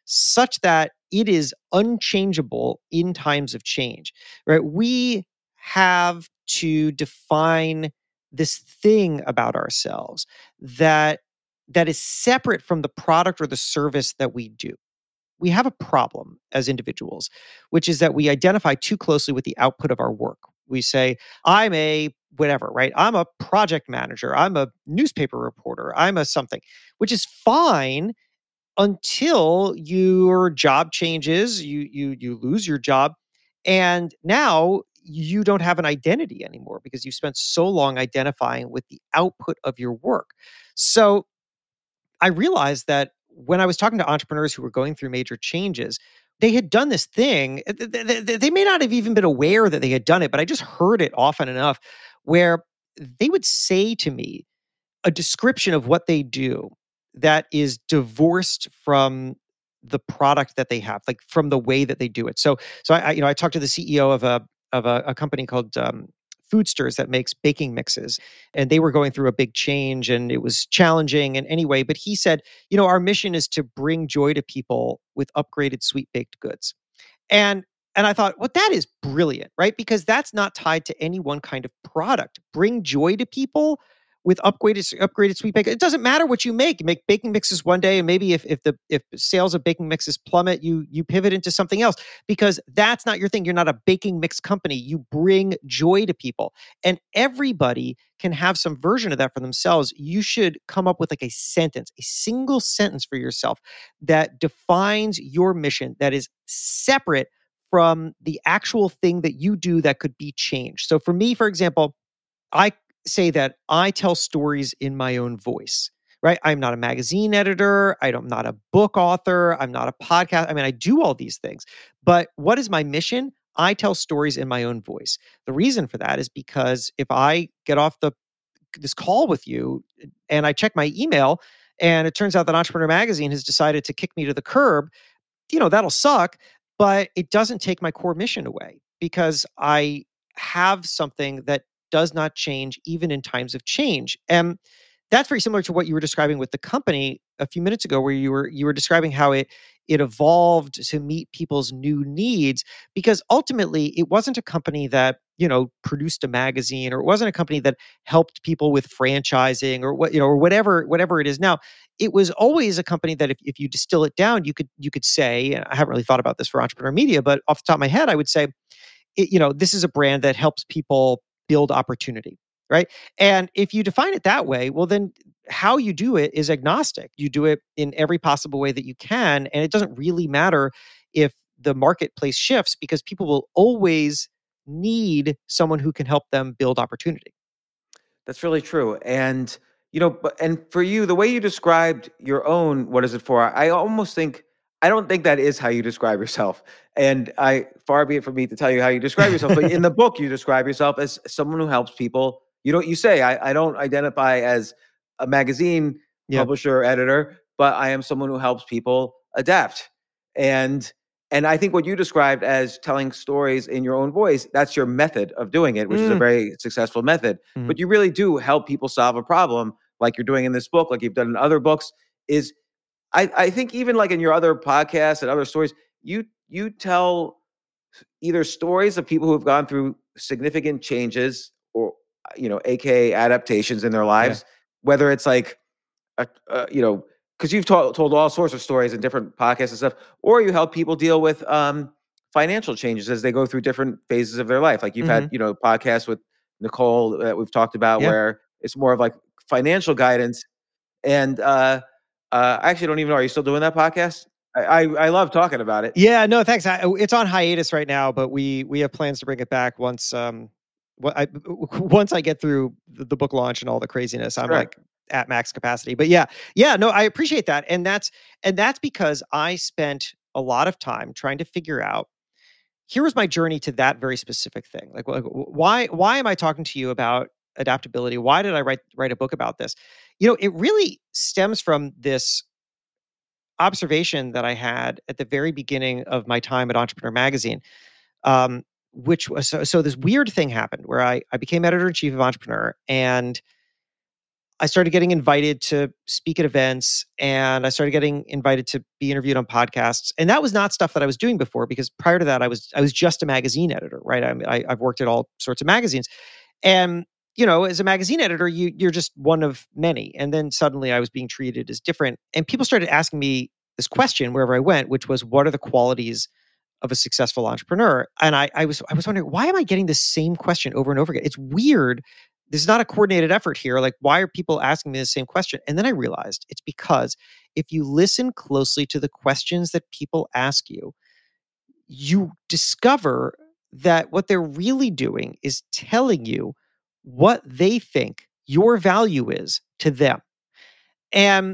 such that it is unchangeable in times of change, right? We have to define this thing about ourselves that is separate from the product or the service that we do. We have a problem as individuals, which is that we identify too closely with the output of our work. We say, I'm a whatever, right? I'm a project manager. I'm a newspaper reporter. I'm a something, which is fine until your job changes, you lose your job, and now you don't have an identity anymore because you've spent so long identifying with the output of your work. So I realized that when I was talking to entrepreneurs who were going through major changes, they had done this thing. They may not have even been aware that they had done it, but I just heard it often enough where they would say to me a description of what they do that is divorced from the product that they have, like from the way that they do it. So I talked to the CEO of a company called Foodsters that makes baking mixes, and they were going through a big change, and it was challenging. And anyway, but he said, our mission is to bring joy to people with upgraded sweet baked goods. And I thought, well, that is brilliant, right? Because that's not tied to any one kind of product. Bring joy to people with upgraded sweet baked. It doesn't matter what you make. You make baking mixes one day, and maybe if sales of baking mixes plummet, you pivot into something else because that's not your thing. You're not a baking mix company. You bring joy to people, and everybody can have some version of that for themselves. You should come up with like a single sentence for yourself that defines your mission that is separate from the actual thing that you do that could be changed. So for me, for example, I say that I tell stories in my own voice, right? I'm not a magazine editor. I'm not a book author. I'm not a podcast. I mean, I do all these things. But what is my mission? I tell stories in my own voice. The reason for that is because if I get off this call with you and I check my email and it turns out that Entrepreneur Magazine has decided to kick me to the curb, that'll suck, but it doesn't take my core mission away because I have something that does not change even in times of change. And that's very similar to what you were describing with the company a few minutes ago, where you were describing how it evolved to meet people's new needs, because ultimately it wasn't a company that produced a magazine, or it wasn't a company that helped people with franchising or whatever it is now. It was always a company that if you distill it down, you could say, and I haven't really thought about this for Entrepreneur Media, but off the top of my head, I would say, this is a brand that helps people build opportunity, right? And if you define it that way, well, then how you do it is agnostic. You do it in every possible way that you can, and it doesn't really matter if the marketplace shifts because people will always need someone who can help them build opportunity. That's really true. And, and for you, the way you described your own, what is it for? I don't think that is how you describe yourself. And far be it from me to tell you how you describe yourself, but in the book, you describe yourself as someone who helps people. You say, I don't identify as a magazine publisher or editor, but I am someone who helps people adapt. And I think what you described as telling stories in your own voice, that's your method of doing it, which is a very successful method. Mm-hmm. But you really do help people solve a problem like you're doing in this book, like you've done in other books. I think even like in your other podcasts and other stories, you tell either stories of people who have gone through significant changes or, AKA adaptations in their lives, whether it's like, because you've told all sorts of stories in different podcasts and stuff, or you help people deal with financial changes as they go through different phases of their life. Like you've had, podcasts with Nicole that we've talked about where it's more of like financial guidance. And I actually don't even know, are you still doing that podcast? I love talking about it. Yeah, no, thanks. It's on hiatus right now, but we have plans to bring it back once I get through the book launch and all the craziness. I'm like at max capacity. But yeah, no, I appreciate that. And that's because I spent a lot of time trying to figure out, here was my journey to that very specific thing. Like why am I talking to you about adaptability? Why did I write a book about this? It really stems from this observation that I had at the very beginning of my time at Entrepreneur Magazine, which was so this weird thing happened where I became editor-in-chief of Entrepreneur, and I started getting invited to speak at events, and I started getting invited to be interviewed on podcasts. And that was not stuff that I was doing before, because prior to that, I was just a magazine editor, right? I've worked at all sorts of magazines, and as a magazine editor, you're just one of many. And then suddenly, I was being treated as different, and people started asking me this question wherever I went, which was, "What are the qualities of a successful entrepreneur?" And I was wondering, why am I getting the same question over and over again? It's weird. There's not a coordinated effort here. Like, why are people asking me the same question? And then I realized it's because if you listen closely to the questions that people ask you, you discover that what they're really doing is telling you what they think your value is to them. And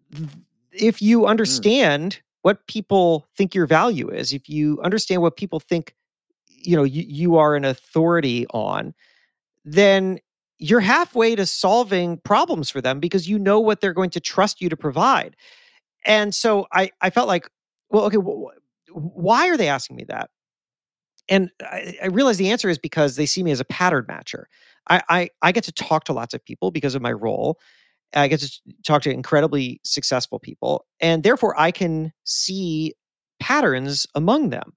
if you Mm. understand what people think your value is, if you understand what people think, you are an authority on, then you're halfway to solving problems for them, because you know what they're going to trust you to provide. And so I felt like, well, okay, why are they asking me that? And I realized the answer is because they see me as a pattern matcher. I get to talk to lots of people because of my role. I get to talk to incredibly successful people, and therefore I can see patterns among them.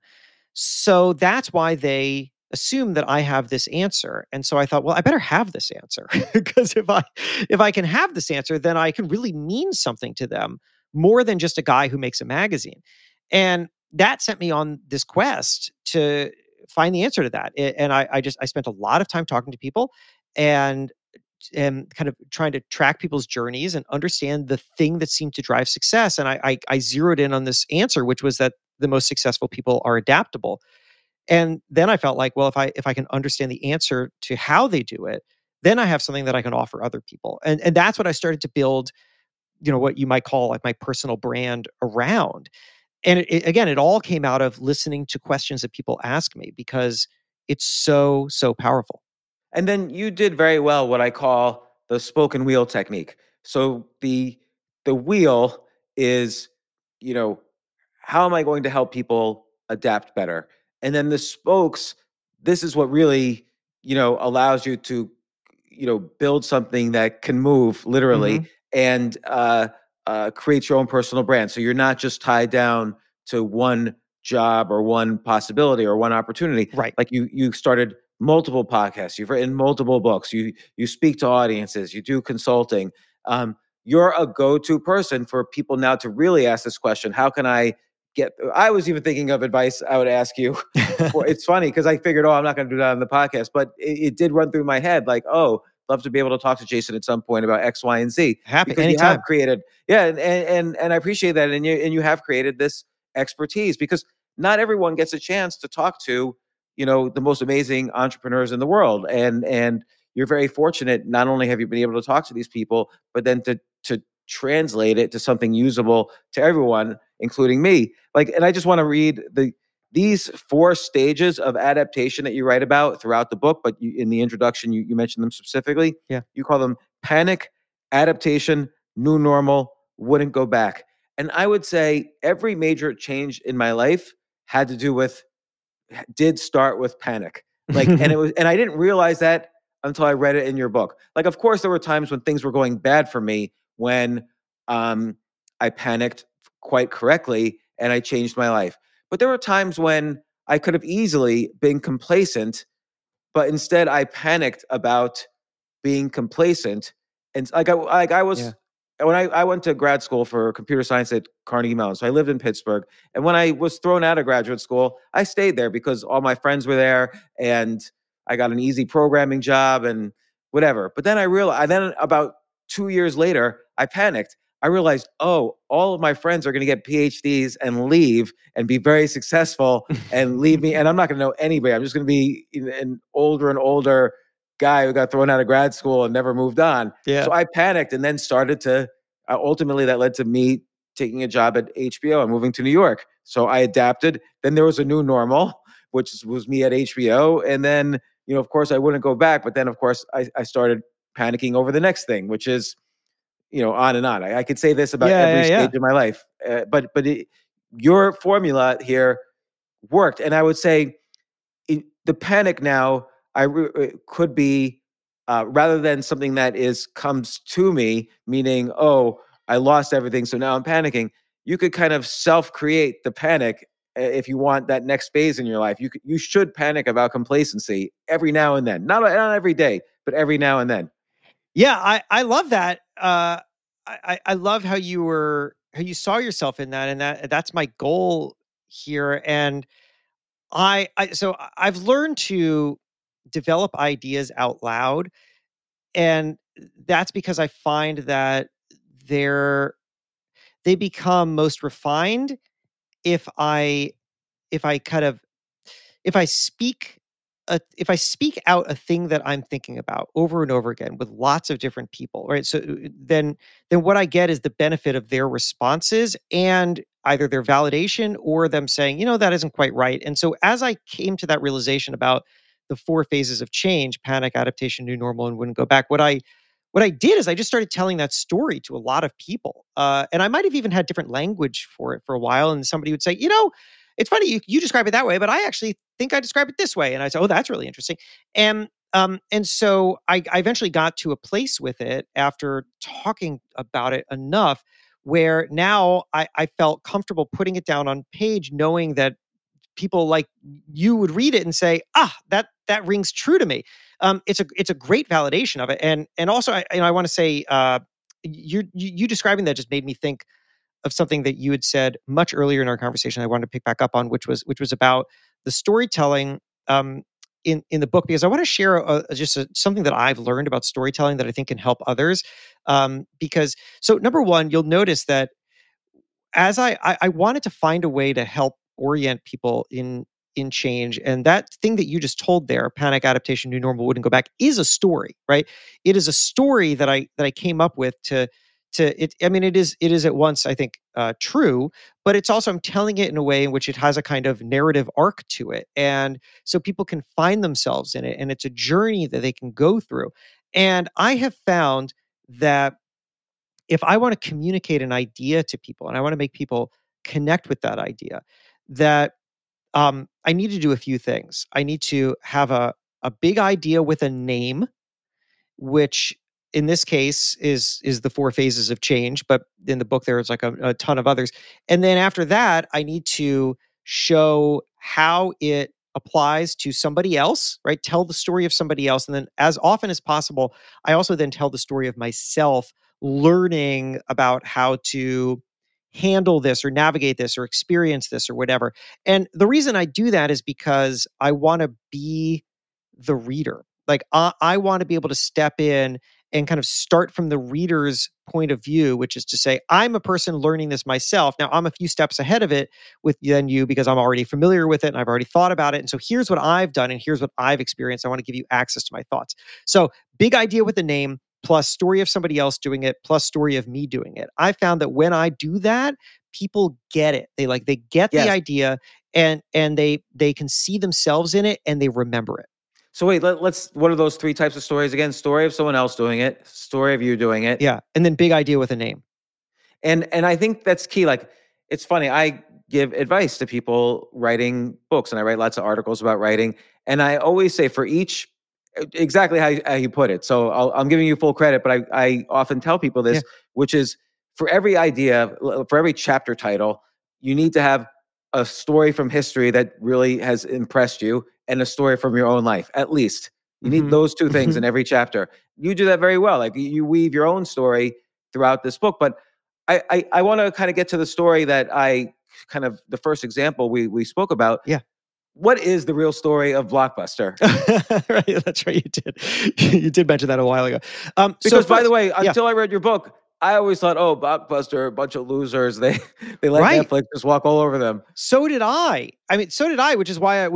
So that's why they assume that I have this answer. And so I thought, well, I better have this answer, because if I can have this answer, then I can really mean something to them, more than just a guy who makes a magazine. And that sent me on this quest to find the answer to that. And I spent a lot of time talking to people, and kind of trying to track people's journeys and understand the thing that seemed to drive success. And I zeroed in on this answer, which was that the most successful people are adaptable. And then I felt like, well, if I can understand the answer to how they do it, then I have something that I can offer other people. And that's what I started to build, what you might call like my personal brand around. And again, it all came out of listening to questions that people ask me, because it's so powerful. And then you did very well what I call the spoken wheel technique. So the wheel is, you know, how am I going to help people adapt better? And then the spokes, this is what really, allows you to, build something that can move literally Hmm. and create your own personal brand. So you're not just tied down to one job or one possibility or one opportunity. Right. Like you started multiple podcasts, you've written multiple books, you speak to audiences, you do consulting. You're a go-to person for people now to really ask this question: how can I get? I was even thinking of advice I would ask you. Before. It's funny because I figured, I'm not going to do that on the podcast, but it did run through my head, like, love to be able to talk to Jason at some point about X, Y, and Z, Happy because you have anytime. created, yeah, and I appreciate that, and you have created this expertise, because not everyone gets a chance to talk to, the most amazing entrepreneurs in the world, and you're very fortunate. Not only have you been able to talk to these people, but then to translate it to something usable to everyone, including me. Like, and I just want to read these 4 stages of adaptation that you write about throughout the book, but in the introduction, you mentioned them specifically. Yeah. You call them panic, adaptation, new normal, wouldn't go back. And I would say every major change in my life had to do with did start with panic. Like, and I didn't realize that until I read it in your book. Like, of course, there were times when things were going bad for me, when I panicked quite correctly and I changed my life. But there were times when I could have easily been complacent, but instead I panicked about being complacent. And I Yeah. was, when I went to grad school for computer science at Carnegie Mellon, so I lived in Pittsburgh. And when I was thrown out of graduate school, I stayed there because all my friends were there, and I got an easy programming job and whatever. But then I realized, then about 2 years later, I panicked. I realized, all of my friends are going to get PhDs and leave and be very successful and leave me, and I'm not going to know anybody. I'm just going to be an older and older guy who got thrown out of grad school and never moved on. Yeah. So I panicked and then started to, ultimately that led to me taking a job at HBO and moving to New York. So I adapted. Then there was a new normal, which was me at HBO. And then, of course I wouldn't go back. But then of course I started panicking over the next thing, which is, on and on. I could say this about Yeah. every Yeah. Yeah. stage of my life. But your formula here worked. And I would say the panic now, it could be rather than something that comes to me, meaning, oh, I lost everything, so now I'm panicking. You could kind of self-create the panic if you want that next phase in your life. You should panic about complacency every now and then, not every day, but every now and then. Yeah, I love that. I love how you saw yourself in that, and that's my goal here. And so I've learned to develop ideas out loud, and that's because I find that they're they become most refined if I kind of if I speak if I speak out a thing that I'm thinking about over and over again with lots of different people, right? So then what I get is the benefit of their responses and either their validation or them saying, that isn't quite right. And so as I came to that realization about the 4 phases of change, panic, adaptation, new normal, and wouldn't go back, what I did is I just started telling that story to a lot of people. And I might have even had different language for it for a while. And somebody would say, it's funny you describe it that way, but I actually think I describe it this way. And I said, oh, that's really interesting. And so I eventually got to a place with it after talking about it enough where now I felt comfortable putting it down on page, knowing that people like you would read it and say, that rings true to me. It's a great validation of it. And also I want to say, you describing that just made me think of something that you had said much earlier in our conversation. I wanted to pick back up on, which was about the storytelling in the book, because I want to share something that I've learned about storytelling that I think can help others. So number one, you'll notice that as I wanted to find a way to help orient people in change, and that thing that you just told there, panic, adaptation, new normal, wouldn't go back, is a story, right? It is a story that I came up with to it. I mean, it is at once, I think, true, but it's also, I'm telling it in a way in which it has a kind of narrative arc to it, and so people can find themselves in it, and it's a journey that they can go through. And I have found that if I want to communicate an idea to people and I want to make people connect with that idea, that I need to do a few things. I need to have a big idea with a name, which in this case is the 4 phases of change, but in the book there's like a ton of others. And then after that, I need to show how it applies to somebody else, right? Tell the story of somebody else. And then as often as possible, I also then tell the story of myself, learning about how to handle this or navigate this or experience this or whatever. And the reason I do that is because I want to be the reader. Like I want to be able to step in and kind of start from the reader's point of view, which is to say, I'm a person learning this myself. Now I'm a few steps ahead of it than you because I'm already familiar with it and I've already thought about it. And so here's what I've done and here's what I've experienced. I want to give you access to my thoughts. So big idea with the name, plus story of somebody else doing it, plus story of me doing it. I found that when I do that, people get it. They get the idea and they can see themselves in it and they remember it. So wait, what are those 3 types of stories again? Story of someone else doing it, story of you doing it. Yeah. And then big idea with a name. And I think that's key. Like, it's funny. I give advice to people writing books and I write lots of articles about writing. And I always say for each, exactly how you put it. So I'm giving you full credit, but I often tell people this, which is for every idea, for every chapter title, you need to have a story from history that really has impressed you and a story from your own life, at least. You need those 2 things in every chapter. You do that very well. Like you weave your own story throughout this book. But I want to kind of get to the story that the first example we spoke about. Yeah. What is the real story of Blockbuster? Right, that's right. You did. You did mention that a while ago. Because by the way, until I read your book, I always thought, oh, Blockbuster, a bunch of losers. They let Netflix just walk all over them. So did I. I mean, so did I, which is why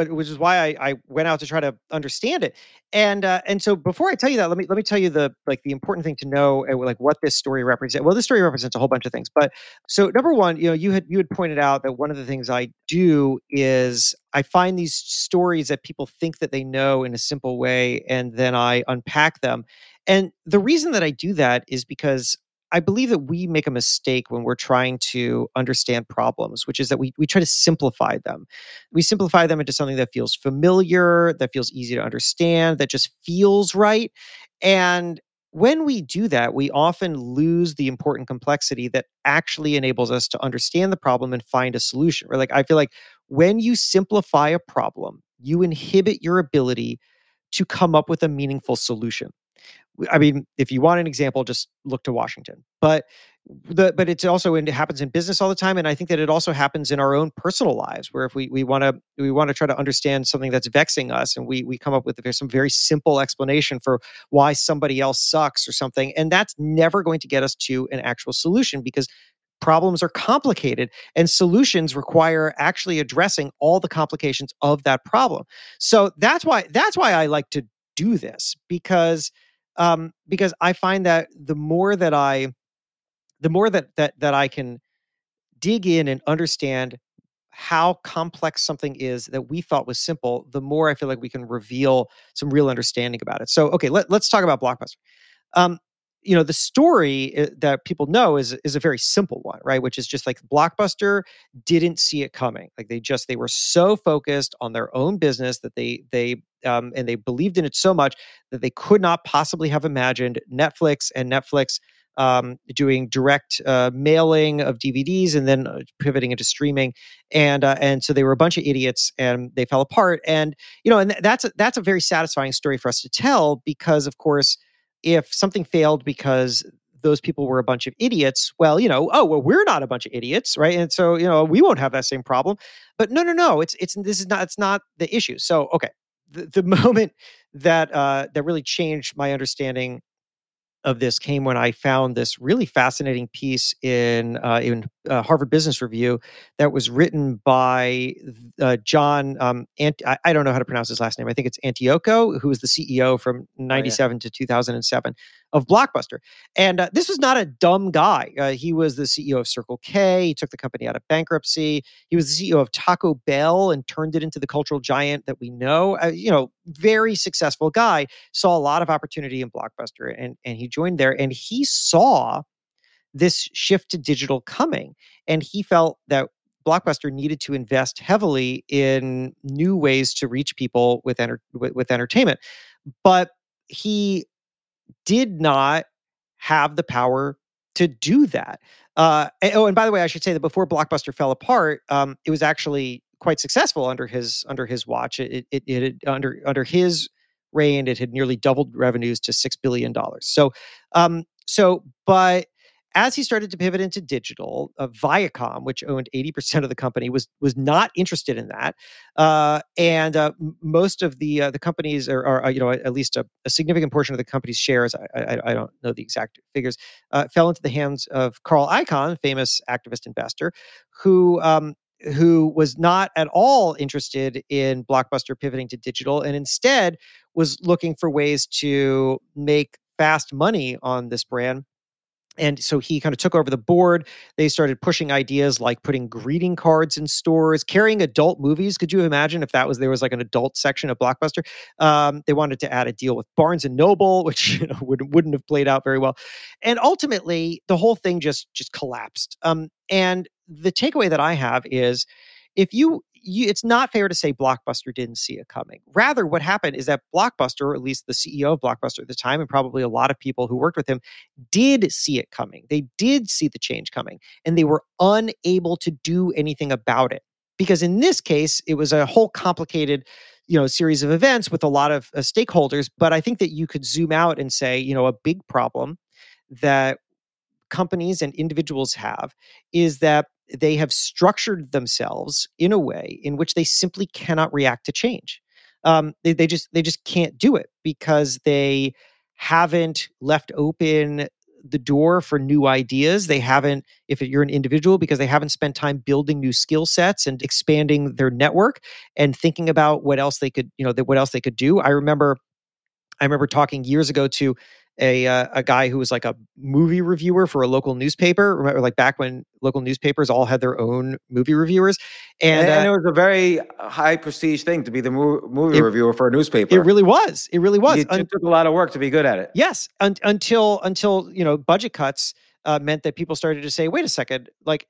I went out to try to understand it. And so before I tell you that, let me tell you the important thing to know, like what this story represents. Well, this story represents a whole bunch of things. But so number one, you had pointed out that one of the things I do is I find these stories that people think that they know in a simple way, and then I unpack them. And the reason that I do that is because I believe that we make a mistake when we're trying to understand problems, which is that we try to simplify them. We simplify them into something that feels familiar, that feels easy to understand, that just feels right. And when we do that, we often lose the important complexity that actually enables us to understand the problem and find a solution. Or like I feel like when you simplify a problem, you inhibit your ability to come up with a meaningful solution. I mean, if you want an example, just look to Washington. But it's also it happens in business all the time, and I think that it also happens in our own personal lives, where if we want to try to understand something that's vexing us, and we come up with some very simple explanation for why somebody else sucks or something, and that's never going to get us to an actual solution because problems are complicated and solutions require actually addressing all the complications of that problem. So that's why I like to do this because I find that the more that I can dig in and understand how complex something is that we thought was simple, the more I feel like we can reveal some real understanding about it. So, okay, let's talk about Blockbuster. Um, the story that people know is a very simple one, right? Which is just like Blockbuster didn't see it coming. Like they were so focused on their own business that and they believed in it so much that they could not possibly have imagined Netflix doing direct mailing of DVDs and then pivoting into streaming, and so they were a bunch of idiots and they fell apart. And that's a very satisfying story for us to tell because, of course, if something failed because those people were a bunch of idiots, well, we're not a bunch of idiots, right? And so, we won't have that same problem. But no, it's not the issue. So, okay, the moment that really changed my understanding of this came when I found this really fascinating piece in Harvard Business Review that was written by John. I don't know how to pronounce his last name. I think it's Antioco, who was the CEO from '97 to 2007 of Blockbuster. And this was not a dumb guy. He was the CEO of Circle K. He took the company out of bankruptcy. He was the CEO of Taco Bell and turned it into the cultural giant that we know. Very successful guy. Saw a lot of opportunity in Blockbuster, and he joined there, and he saw this shift to digital coming, and he felt that Blockbuster needed to invest heavily in new ways to reach people with entertainment, but he did not have the power to do that. And by the way, I should say that before Blockbuster fell apart, it was actually quite successful under his watch. It under his reign, it had nearly doubled revenues to $6 billion. But as he started to pivot into digital, Viacom, which owned 80% of the company, was not interested in that, and most of the companies, or at least a significant portion of the company's shares, I don't know the exact figures, fell into the hands of Carl Icahn, famous activist investor, who was not at all interested in Blockbuster pivoting to digital, and instead was looking for ways to make fast money on this brand. And so he kind of took over the board. They started pushing ideas like putting greeting cards in stores, carrying adult movies. Could you imagine if there was like an adult section of Blockbuster? They wanted to add a deal with Barnes and Noble, which wouldn't have played out very well. And ultimately, the whole thing just collapsed. And the takeaway that I have is, if it's not fair to say Blockbuster didn't see it coming. Rather, what happened is that Blockbuster, or at least the CEO of Blockbuster at the time, and probably a lot of people who worked with him, did see it coming. They did see the change coming, and they were unable to do anything about it. Because in this case, it was a whole complicated, series of events with a lot of stakeholders. But I think that you could zoom out and say, a big problem that companies and individuals have is that they have structured themselves in a way in which they simply cannot react to change. They just can't do it because they haven't left open the door for new ideas. They haven't, if you're an individual, because they haven't spent time building new skill sets and expanding their network and thinking about what else they could, what else they could do. I remember talking years ago to a guy who was like a movie reviewer for a local newspaper. Remember, like back when local newspapers all had their own movie reviewers, and it was a very high prestige thing to be the movie reviewer for a newspaper. It really was. It really was. It took a lot of work to be good at it. Yes, until budget cuts meant that people started to say, wait a second, like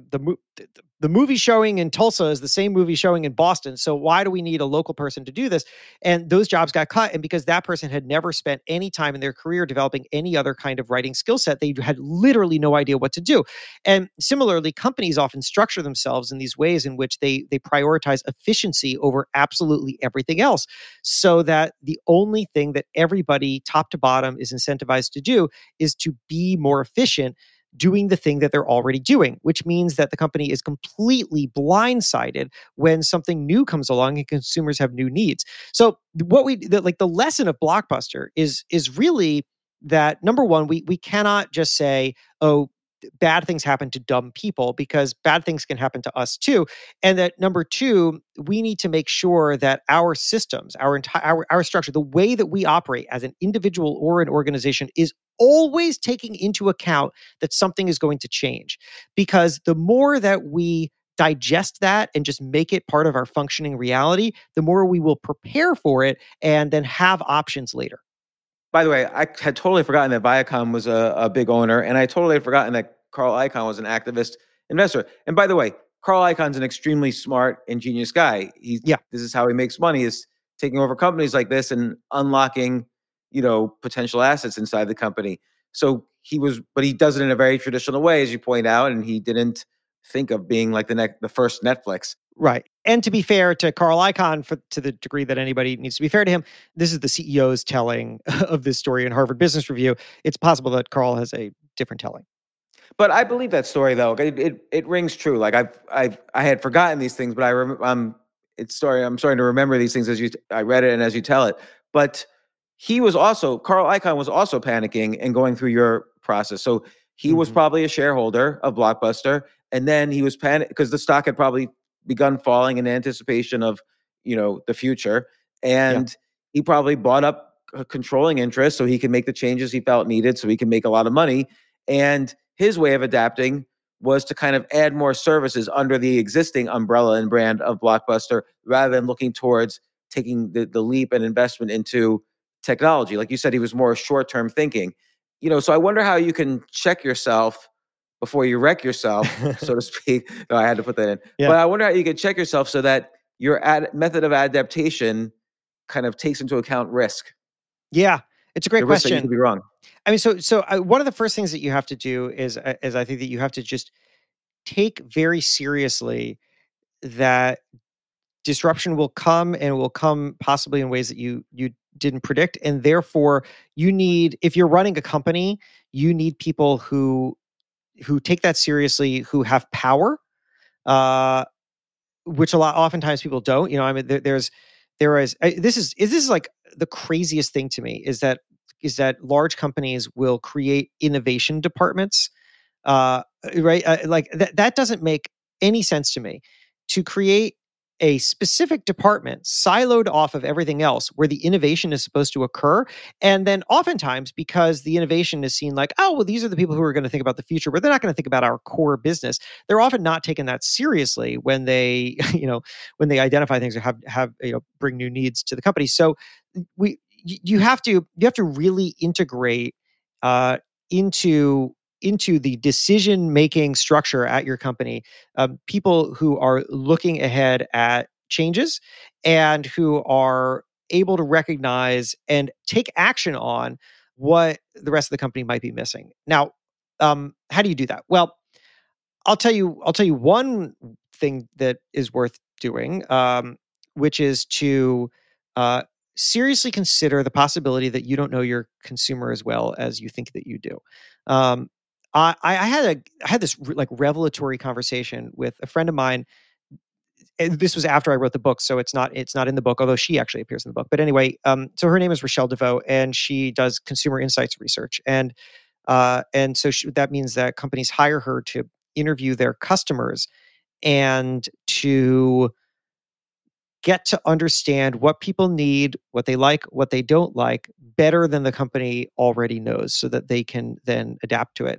the movie showing in Tulsa is the same movie showing in Boston. So why do we need a local person to do this? And those jobs got cut. And because that person had never spent any time in their career developing any other kind of writing skill set, they had literally no idea what to do. And similarly, companies often structure themselves in these ways in which they prioritize efficiency over absolutely everything else, so that the only thing that everybody top to bottom is incentivized to do is to be more efficient doing the thing that they're already doing, which means that the company is completely blindsided when something new comes along and consumers have new needs. So the lesson of Blockbuster is really that, number one, we cannot just say, oh, bad things happen to dumb people, because bad things can happen to us too. And that, number two, we need to make sure that our systems, our structure, the way that we operate as an individual or an organization is always taking into account that something is going to change. Because the more that we digest that and just make it part of our functioning reality, the more we will prepare for it and then have options later. By the way, I had totally forgotten that Viacom was a big owner, and I totally had forgotten that Carl Icahn was an activist investor. And by the way, Carl Icahn's an extremely smart, ingenious guy. This is how he makes money, is taking over companies like this and unlocking, potential assets inside the company. So but he does it in a very traditional way, as you point out, and he didn't think of being like the first Netflix. Right. And to be fair to Carl Icahn, to the degree that anybody needs to be fair to him, this is the CEO's telling of this story in Harvard Business Review. It's possible that Carl has a different telling. But I believe that story, though. It rings true. Like I had forgotten these things, but I'm starting to remember these things as I read it and as you tell it. But Carl Icahn was also panicking and going through your process. So he was probably a shareholder of Blockbuster, and then he was panicked because the stock had probably begun falling in anticipation of, the future. And he probably bought up a controlling interest so he could make the changes he felt needed so he could make a lot of money. And his way of adapting was to kind of add more services under the existing umbrella and brand of Blockbuster, rather than looking towards taking the leap and investment into technology. Like you said, he was more short-term thinking. So I wonder how you can check yourself before you wreck yourself, so to speak. No, I had to put that in. Yeah. But I wonder how you can check yourself so that your method of adaptation kind of takes into account risk. Yeah, it's a great question. Risk that you could be wrong. I mean, so one of the first things that you have to do is I think that you have to just take very seriously that disruption will come, and will come possibly in ways that you didn't predict. And therefore, if you're running a company, you need people who take that seriously, who have power, which oftentimes people don't. This is like the craziest thing to me is that large companies will create innovation departments, right? Like that doesn't make any sense to me, to create a specific department siloed off of everything else where the innovation is supposed to occur. And then oftentimes, because the innovation is seen like, oh, well, these are the people who are going to think about the future, but they're not going to think about our core business. They're often not taken that seriously when they, when they identify things or have bring new needs to the company. So you have to really integrate into the decision-making structure at your company, people who are looking ahead at changes and who are able to recognize and take action on what the rest of the company might be missing. Now, how do you do that? Well, I'll tell you one thing that is worth doing, which is to seriously consider the possibility that you don't know your consumer as well as you think that you do. I had this like revelatory conversation with a friend of mine. And this was after I wrote the book, so it's not in the book, although she actually appears in the book. But anyway, so her name is Rochelle DeVoe, and she does consumer insights research, and so that means that companies hire her to interview their customers and to get to understand what people need, what they like, what they don't like, better than the company already knows, so that they can then adapt to it.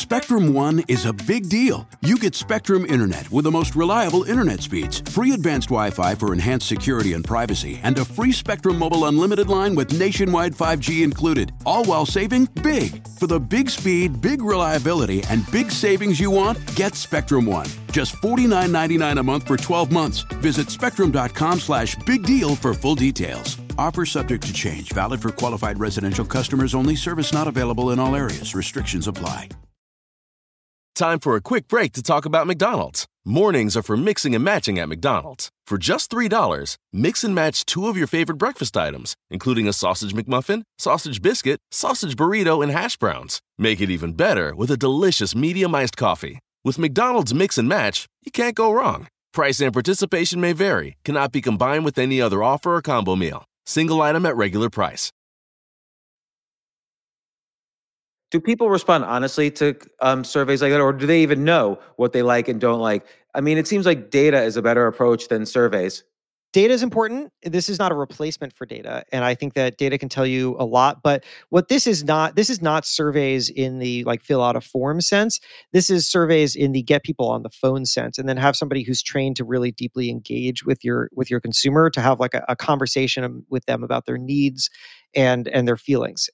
Spectrum One is a big deal. You get Spectrum Internet with the most reliable internet speeds, free advanced Wi-Fi for enhanced security and privacy, and a free Spectrum Mobile Unlimited line with nationwide 5G included, all while saving big. For the big speed, big reliability, and big savings you want, get Spectrum One. Just $49.99 a month for 12 months. Visit spectrum.com/big deal for full details. Offer subject to change. Valid for qualified residential customers only. Service not available in all areas. Restrictions apply. Time for a quick break to talk about McDonald's. Mornings are for mixing and matching at McDonald's. For just $3, mix and match 2 of your favorite breakfast items, including a sausage McMuffin, sausage biscuit, sausage burrito, and hash browns. Make it even better with a delicious medium iced coffee. With McDonald's Mix and Match, you can't go wrong. Price and participation may vary. Cannot be combined with any other offer or combo meal. Single item at regular price. Do people respond honestly to surveys like that, or do they even know what they like and don't like? I mean, it seems like data is a better approach than surveys. Data is important. This is not a replacement for data. And I think that data can tell you a lot. But what this is not surveys in the like fill out a form sense. This is surveys in the get people on the phone sense, and then have somebody who's trained to really deeply engage with your consumer, to have like a conversation with them about their needs and their feelings.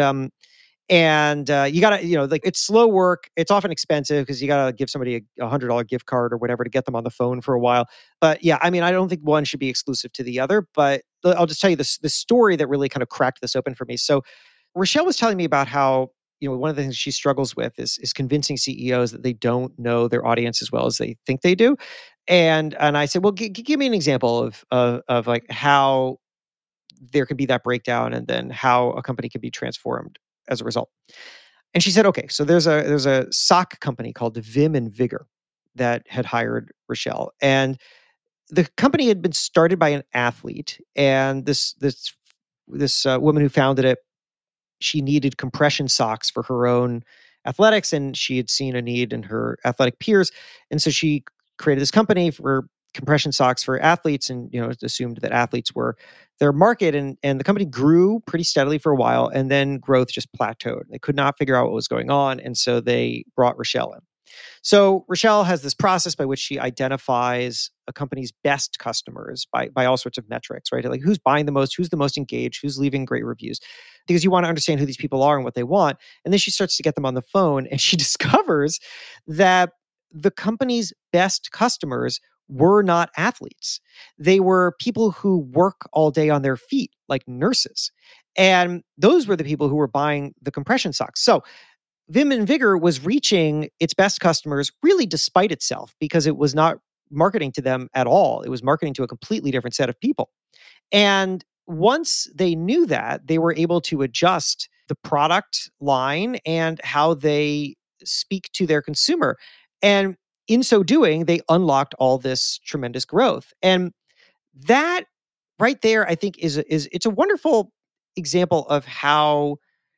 And you gotta, like, it's slow work. It's often expensive because you gotta give somebody a $100 gift card or whatever to get them on the phone for a while. But yeah, I mean, I don't think one should be exclusive to the other. But I'll just tell you the story that really kind of cracked this open for me. So Rochelle was telling me about how, one of the things she struggles with is convincing CEOs that they don't know their audience as well as they think they do. And I said, well, give me an example of like how there could be that breakdown, and then how a company can be transformed as a result. And she said, okay, so there's a sock company called Vim and Vigor that had hired Rochelle. And the company had been started by an athlete. And this woman who founded it, she needed compression socks for her own athletics, and she had seen a need in her athletic peers. And so she created this company for compression socks for athletes, and assumed that athletes were their market, and the company grew pretty steadily for a while, and then growth just plateaued. They could not figure out what was going on, and so they brought Rochelle in. So Rochelle has this process by which she identifies a company's best customers by all sorts of metrics, right? Like who's buying the most, who's the most engaged, who's leaving great reviews, because you want to understand who these people are and what they want. And then she starts to get them on the phone, and she discovers that the company's best customers were not athletes. They were people who work all day on their feet, like nurses. And those were the people who were buying the compression socks. So Vim and Vigor was reaching its best customers really despite itself, because it was not marketing to them at all. It was marketing to a completely different set of people. And once they knew that, they were able to adjust the product line and how they speak to their consumer. And in so doing, they unlocked all this tremendous growth. And that right there, I think, it's a wonderful example of how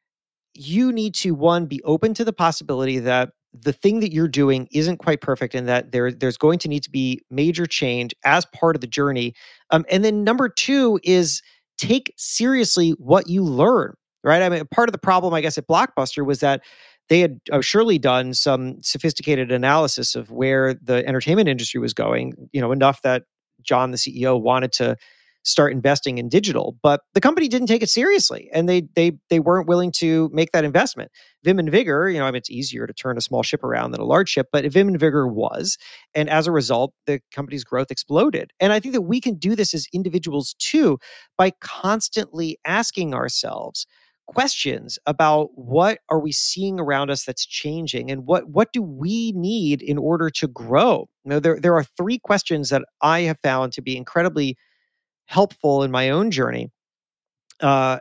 you need to, one, be open to the possibility that the thing that you're doing isn't quite perfect, and that there's going to need to be major change as part of the journey. And then number two is take seriously what you learn, right? I mean, part of the problem, I guess, at Blockbuster was that they had surely done some sophisticated analysis of where the entertainment industry was going, enough that John, the CEO, wanted to start investing in digital, but the company didn't take it seriously, and they weren't willing to make that investment. Vim and Vigor, I mean, it's easier to turn a small ship around than a large ship, but Vim and Vigor was, and as a result, the company's growth exploded. And I think that we can do this as individuals too, by constantly asking ourselves questions about what are we seeing around us that's changing, and what do we need in order to grow. There are 3 questions that I have found to be incredibly helpful in my own journey as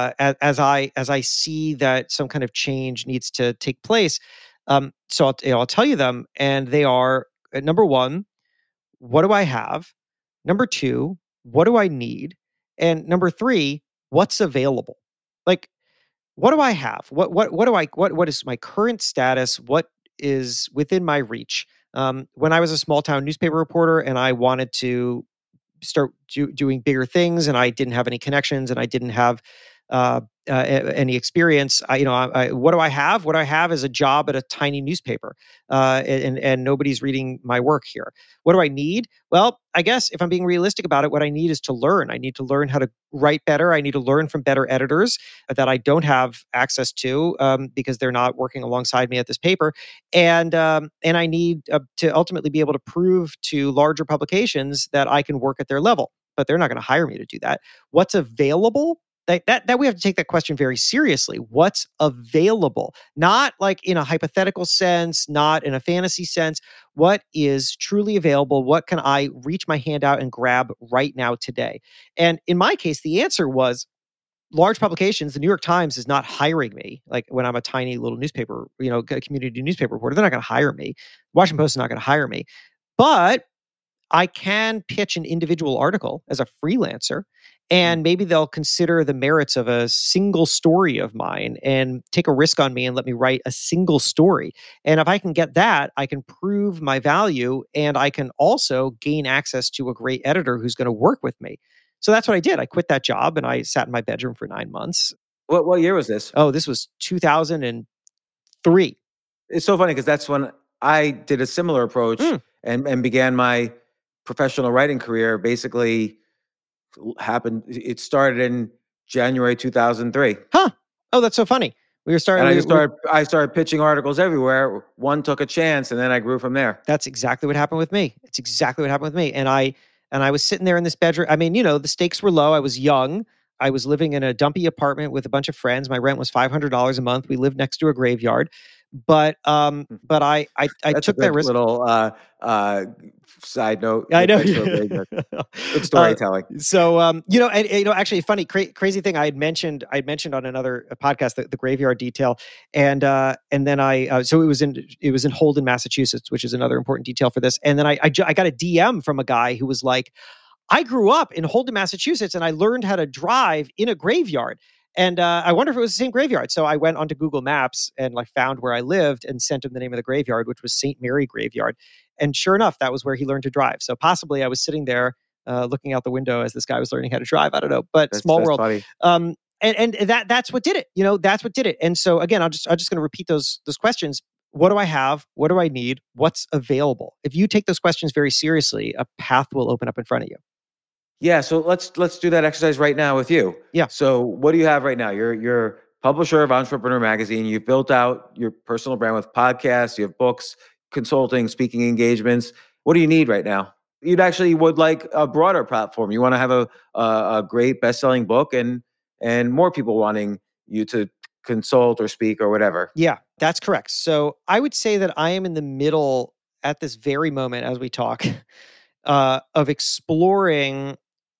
I see that some kind of change needs to take place. So I'll tell you them, and they are: number 1, what do I have? Number 2, what do I need? And number 3, what's available? Like, what do I have? What is my current status? What is within my reach? When I was a small town newspaper reporter and I wanted to start doing bigger things, and I didn't have any connections, and I didn't have any experience. What do I have? What I have is a job at a tiny newspaper, and nobody's reading my work here. What do I need? Well, I guess if I'm being realistic about it, what I need is to learn. I need to learn how to write better. I need to learn from better editors that I don't have access to because they're not working alongside me at this paper, and I need to ultimately be able to prove to larger publications that I can work at their level. But they're not going to hire me to do that. What's available? That we have to take that question very seriously. What's available? Not like in a hypothetical sense, not in a fantasy sense. What is truly available? What can I reach my hand out and grab right now today? And in my case, the answer was large publications. The New York Times is not hiring me. Like when I'm a tiny little newspaper, community newspaper reporter, they're not going to hire me. Washington Post is not going to hire me. But I can pitch an individual article as a freelancer, and maybe they'll consider the merits of a single story of mine and take a risk on me and let me write a single story. And if I can get that, I can prove my value, and I can also gain access to a great editor who's going to work with me. So that's what I did. I quit that job and I sat in my bedroom for 9 months. What year was this? Oh, this was 2003. It's so funny because that's when I did a similar approach and began my professional writing career. Basically it started in January 2003. Huh. Oh, that's so funny. I started pitching articles everywhere. One took a chance, and then I grew from there. That's exactly what happened with me. It's exactly what happened with me. And I was sitting there in this bedroom. I mean, the stakes were low. I was young. I was living in a dumpy apartment with a bunch of friends. My rent was $500 a month. We lived next to a graveyard. But I took that risk. Little side note. I know. Good storytelling. Actually, funny, crazy thing. I had mentioned on another podcast the graveyard detail, and then so it was in Holden, Massachusetts, which is another important detail for this. And then I got a DM from a guy who was like, I grew up in Holden, Massachusetts, and I learned how to drive in a graveyard. And I wonder if it was the same graveyard. So I went onto Google Maps and found where I lived and sent him the name of the graveyard, which was St. Mary Graveyard. And sure enough, that was where he learned to drive. So possibly I was sitting there looking out the window as this guy was learning how to drive. I don't know, but small world. Funny. And that's what did it. That's what did it. And so again, I'm just going to repeat those questions. What do I have? What do I need? What's available? If you take those questions very seriously, a path will open up in front of you. Yeah, so let's do that exercise right now with you. Yeah. So what do you have right now? You're publisher of Entrepreneur Magazine. You've built out your personal brand with podcasts. You have books, consulting, speaking engagements. What do you need right now? You'd actually would like a broader platform. You want to have a great best-selling book and more people wanting you to consult or speak or whatever. Yeah, that's correct. So I would say that I am in the middle at this very moment as we talk of exploring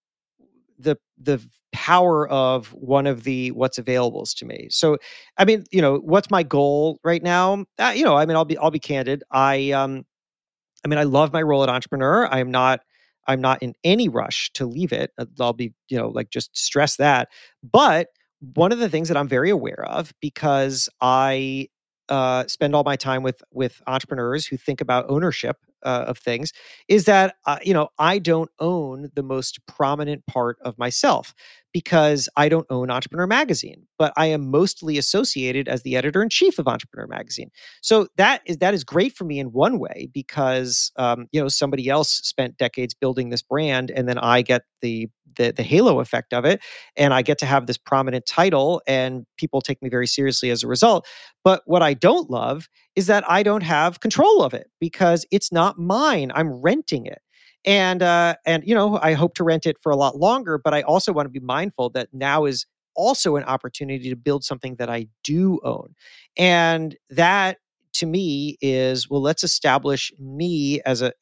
the power of one of the what's availables to me. So, I mean, what's my goal right now? I'll be candid. I love my role at Entrepreneur. I'm not in any rush to leave it. I'll be, just stress that. But one of the things that I'm very aware of, because I spend all my time with entrepreneurs who think about ownership of things, is that I don't own the most prominent part of myself, because I don't own Entrepreneur Magazine, but I am mostly associated as the editor-in-chief of Entrepreneur Magazine. So that is great for me in one way, because somebody else spent decades building this brand, and then I get the halo effect of it, and I get to have this prominent title, and people take me very seriously as a result. But what I don't love is that I don't have control of it, because it's not mine. I'm renting it. And I hope to rent it for a lot longer, but I also want to be mindful that now is also an opportunity to build something that I do own. And that to me is, well, let's establish me as a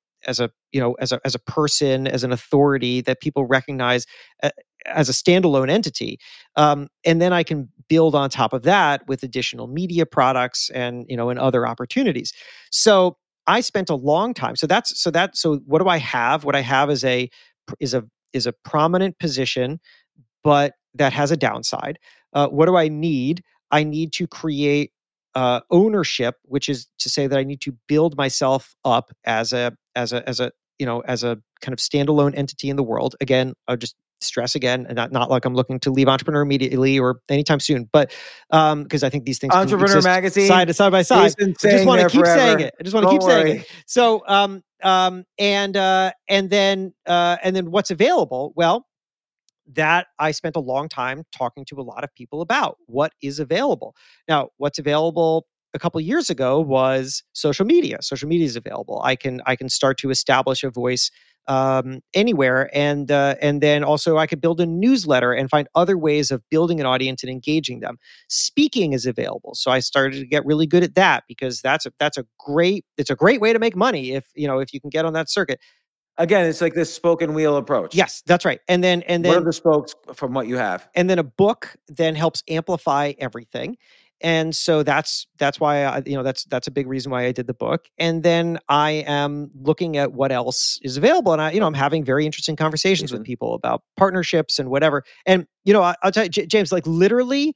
person, as an authority that people recognize as a standalone entity. And then I can build on top of that with additional media products and other opportunities. So I spent a long time. So what do I have? What I have is a prominent position, but that has a downside. What do I need? I need to create ownership, which is to say that I need to build myself up as a kind of standalone entity in the world. Again, I'll just stress again, and not like I'm looking to leave Entrepreneur immediately or anytime soon, but because I think these things can Entrepreneur exist Magazine, side by side. Jason I just saying want to there keep forever. saying it. I just want to Don't keep saying worry. it. So, and then what's available? Well, that I spent a long time talking to a lot of people about what is available. Now, what's available a couple of years ago was social media. Social media is available. I can start to establish a voice anywhere, and then also I could build a newsletter and find other ways of building an audience and engaging them. Speaking is available, so I started to get really good at that because it's a great way to make money if you can get on that circuit. Again, it's like this spoken wheel approach. Yes, that's right. And then what are the spokes from what you have? And then a book then helps amplify everything. And so that's why that's a big reason why I did the book. And then I am looking at what else is available, and I'm having very interesting conversations with people about partnerships and whatever. And I'll tell you, James, like literally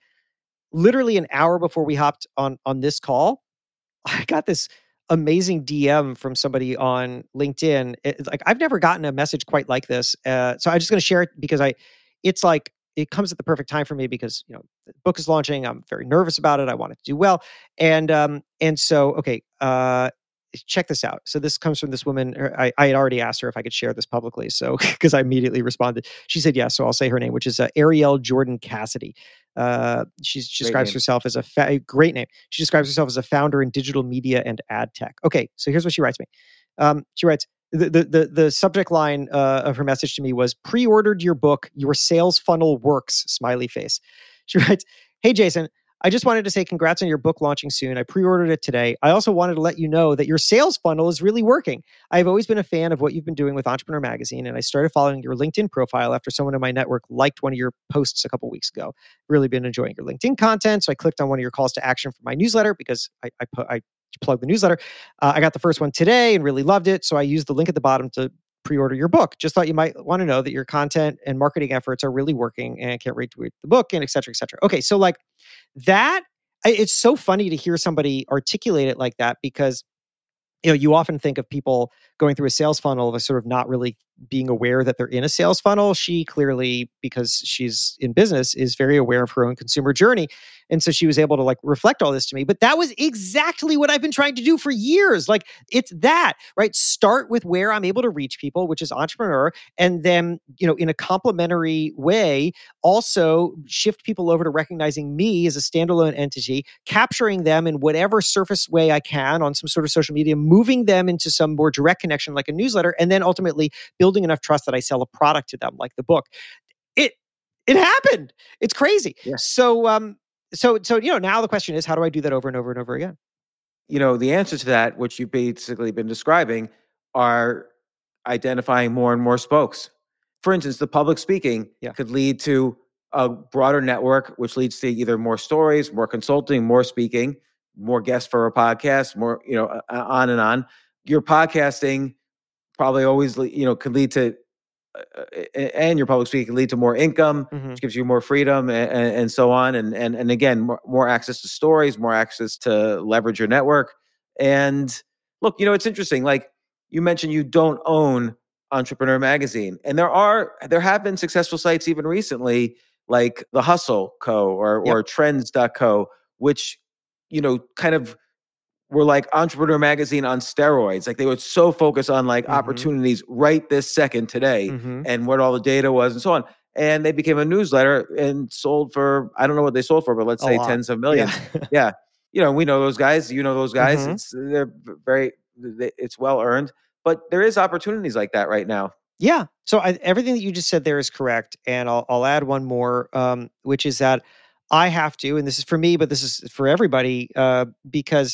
an hour before we hopped on this call, I got this amazing DM from somebody on LinkedIn. It's like I've never gotten a message quite like this. So I'm just going to share it because it's like it comes at the perfect time for me because the book is launching. I'm very nervous about it. I want it to do well, and so okay. Check this out. So this comes from this woman. I had already asked her if I could share this publicly. So because I immediately responded, she said yes. So I'll say her name, which is Ariel Jordan Cassidy. She describes herself as a great name. She describes herself as a founder in digital media and ad tech. Okay, so here's what she writes me. She writes the subject line of her message to me was pre-ordered your book. Your sales funnel works. Smiley face. She writes, "Hey Jason, I just wanted to say congrats on your book launching soon. I pre-ordered it today. I also wanted to let you know that your sales funnel is really working. I've always been a fan of what you've been doing with Entrepreneur Magazine, and I started following your LinkedIn profile after someone in my network liked one of your posts a couple weeks ago. Really been enjoying your LinkedIn content, so I clicked on one of your calls to action for my newsletter because I plug the newsletter. I got the first one today and really loved it, so I used the link at the bottom to pre-order your book. Just thought you might want to know that your content and marketing efforts are really working, and I can't wait to read the book, and et cetera, et cetera." Okay, so like that, it's so funny to hear somebody articulate it like that because you often think of people going through a sales funnel as sort of not really being aware that they're in a sales funnel. She clearly, because she's in business, is very aware of her own consumer journey. And so she was able to like reflect all this to me. But that was exactly what I've been trying to do for years. Like it's that, right? Start with where I'm able to reach people, which is entrepreneur. And then, in a complementary way, also shift people over to recognizing me as a standalone entity, capturing them in whatever surface way I can on some sort of social media, moving them into some more direct connection like a newsletter, and then ultimately building enough trust that I sell a product to them like the book. It happened. It's crazy. Yeah. So now the question is, how do I do that over and over and over again? The answer to that, which you've basically been describing, are identifying more and more spokes. For instance, the public speaking could lead to a broader network, which leads to either more stories, more consulting, more speaking, more guests for a podcast, more, on and on. Your podcasting probably always, could lead to, and your public speaking can lead to more income, which gives you more freedom and so on. And again, more access to stories, more access to leverage your network. And look, it's interesting. Like you mentioned, you don't own Entrepreneur Magazine. And there have been successful sites even recently, like the Hustle Co. or Trends.co, which, kind of were like Entrepreneur Magazine on steroids. Like they were so focused on like opportunities right this second today and what all the data was and so on. And they became a newsletter and sold for, I don't know what they sold for, but let's say tens of millions. Yeah. We know those guys, those guys. It's well earned, but there is opportunities like that right now. Yeah. So everything that you just said there is correct. And I'll add one more, which is that I have to, and this is for me, but this is for everybody, because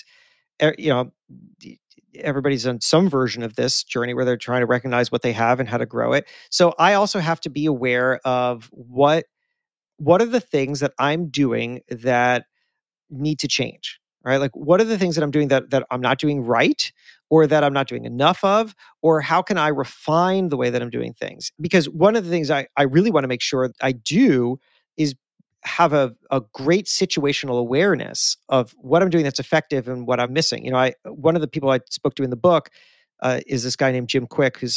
everybody's on some version of this journey where they're trying to recognize what they have and how to grow it. So I also have to be aware of what are the things that I'm doing that need to change, right? Like what are the things that I'm doing that I'm not doing right, or that I'm not doing enough of, or how can I refine the way that I'm doing things? Because one of the things I really want to make sure I do is have a great situational awareness of what I'm doing that's effective and what I'm missing. One of the people I spoke to in the book is this guy named Jim Quick, who's a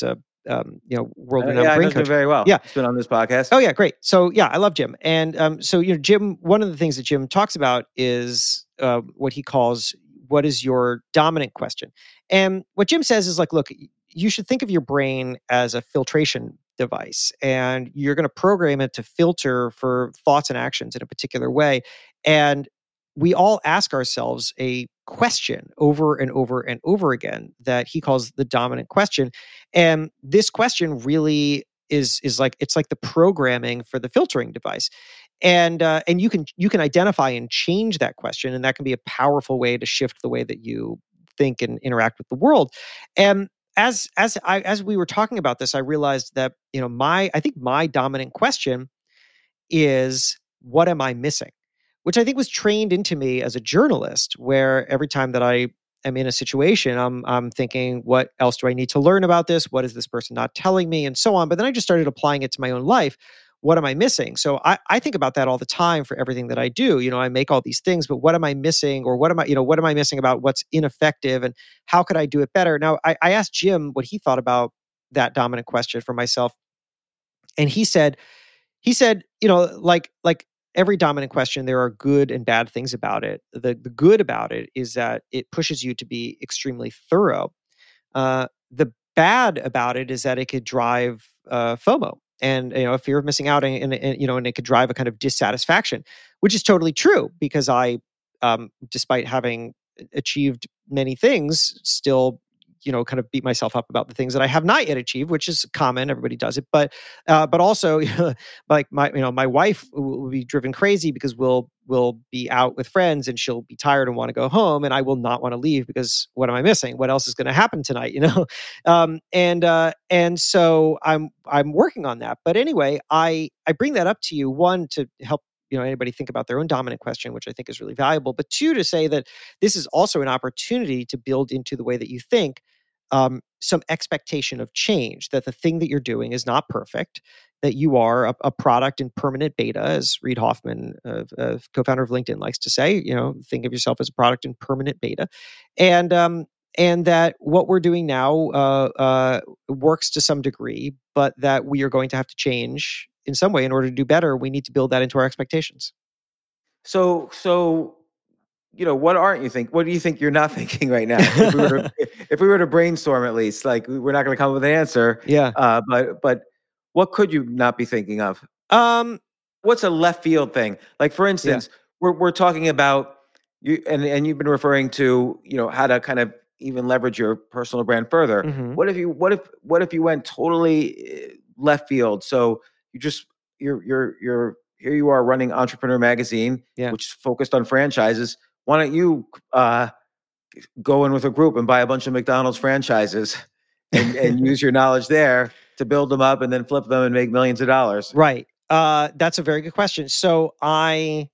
world-renowned I brain know Jim coach. very well. Yeah. He's been on this podcast. Oh yeah, great. So yeah, I love Jim. And so Jim, one of the things that Jim talks about is what he calls, what is your dominant question? And what Jim says is like, look, you should think of your brain as a filtration device, and you're going to program it to filter for thoughts and actions in a particular way. And we all ask ourselves a question over and over and over again that he calls the dominant question. And this question really is like, it's like the programming for the filtering device. And you can identify and change that question, and that can be a powerful way to shift the way that you think and interact with the world. And as we were talking about this, I realized that I think my dominant question is, what am I missing? Which I think was trained into me as a journalist, where every time that I am in a situation, I'm thinking, what else do I need to learn about this? What is this person not telling me? And so on. But then I just started applying it to my own life. What am I missing? So I think about that all the time for everything that I do. I make all these things, but what am I missing? Or what am I missing about what's ineffective, and how could I do it better? Now, I asked Jim what he thought about that dominant question for myself. And he said, like every dominant question, there are good and bad things about it. The good about it is that it pushes you to be extremely thorough. The bad about it is that it could drive FOMO, and a fear of missing out, and it could drive a kind of dissatisfaction, which is totally true, because I, despite having achieved many things, still kind of beat myself up about the things that I have not yet achieved, which is common. Everybody does it, but also, like my wife will be driven crazy because we'll be out with friends, and she'll be tired and want to go home, and I will not want to leave because what am I missing? What else is going to happen tonight? And so I'm working on that. But anyway, I bring that up to you, one, to help anybody think about their own dominant question, which I think is really valuable, but two, to say that this is also an opportunity to build into the way that you think some expectation of change, that the thing that you're doing is not perfect, that you are a product in permanent beta, as Reid Hoffman, co-founder of LinkedIn, likes to say. Think of yourself as a product in permanent beta, and that what we're doing now works to some degree, but that we are going to have to change in some way in order to do better. We need to build that into our expectations. So, what aren't you think? What do you think you're not thinking right now? If we were to brainstorm, at least, like, we're not going to come up with an answer. Yeah. But what could you not be thinking of? What's a left field thing? Like, for instance, we're talking about you, and you've been referring to how to kind of even leverage your personal brand further. Mm-hmm. What if you went totally left field? So you're here you are running Entrepreneur Magazine, which is focused on franchises. Why don't you go in with a group and buy a bunch of McDonald's franchises and use your knowledge there to build them up and then flip them and make millions of dollars? Right. That's a very good question. So I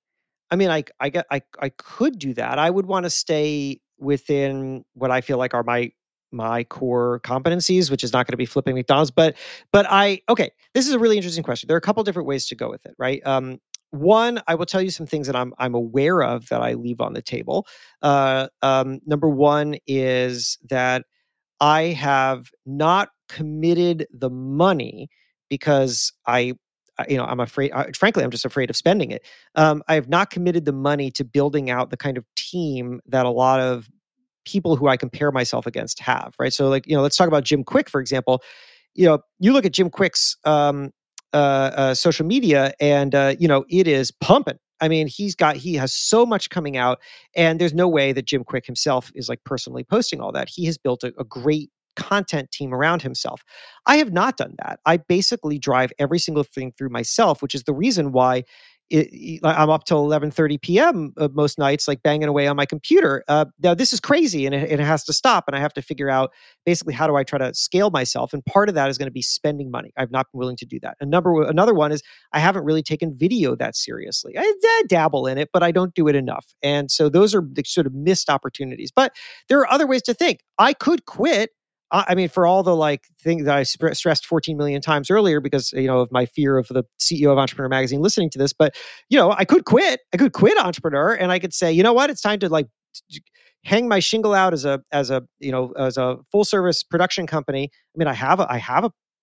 could do that. I would want to stay within what I feel like are my core competencies, which is not going to be flipping McDonald's. But this is a really interesting question. There are a couple different ways to go with it, right? One, I will tell you some things that I'm aware of that I leave on the table. Number one is that I have not committed the money because I'm afraid, frankly, I'm just afraid of spending it. I have not committed the money to building out the kind of team that a lot of people who I compare myself against have, right? So let's talk about Jim Kwik, for example. You look at Jim Kwik's social media, and it is pumping. I mean, he has so much coming out, and there's no way that Jim Kwik himself is like personally posting all that. He has built a great content team around himself. I have not done that. I basically drive every single thing through myself, which is the reason why I'm up till 11:30 p.m. Most nights, like banging away on my computer. Now this is crazy, and it has to stop. And I have to figure out basically how do I try to scale myself. And part of that is going to be spending money. I've not been willing to do that. Another one is I haven't really taken video that seriously. I dabble in it, but I don't do it enough. And so those are the sort of missed opportunities. But there are other ways to think. I could quit. For all the things that I stressed 14 million times earlier because, of my fear of the CEO of Entrepreneur Magazine listening to this, but, I could quit. I could quit Entrepreneur, and I could say, you know what, it's time to hang my shingle out as a full service production company. I mean, I have a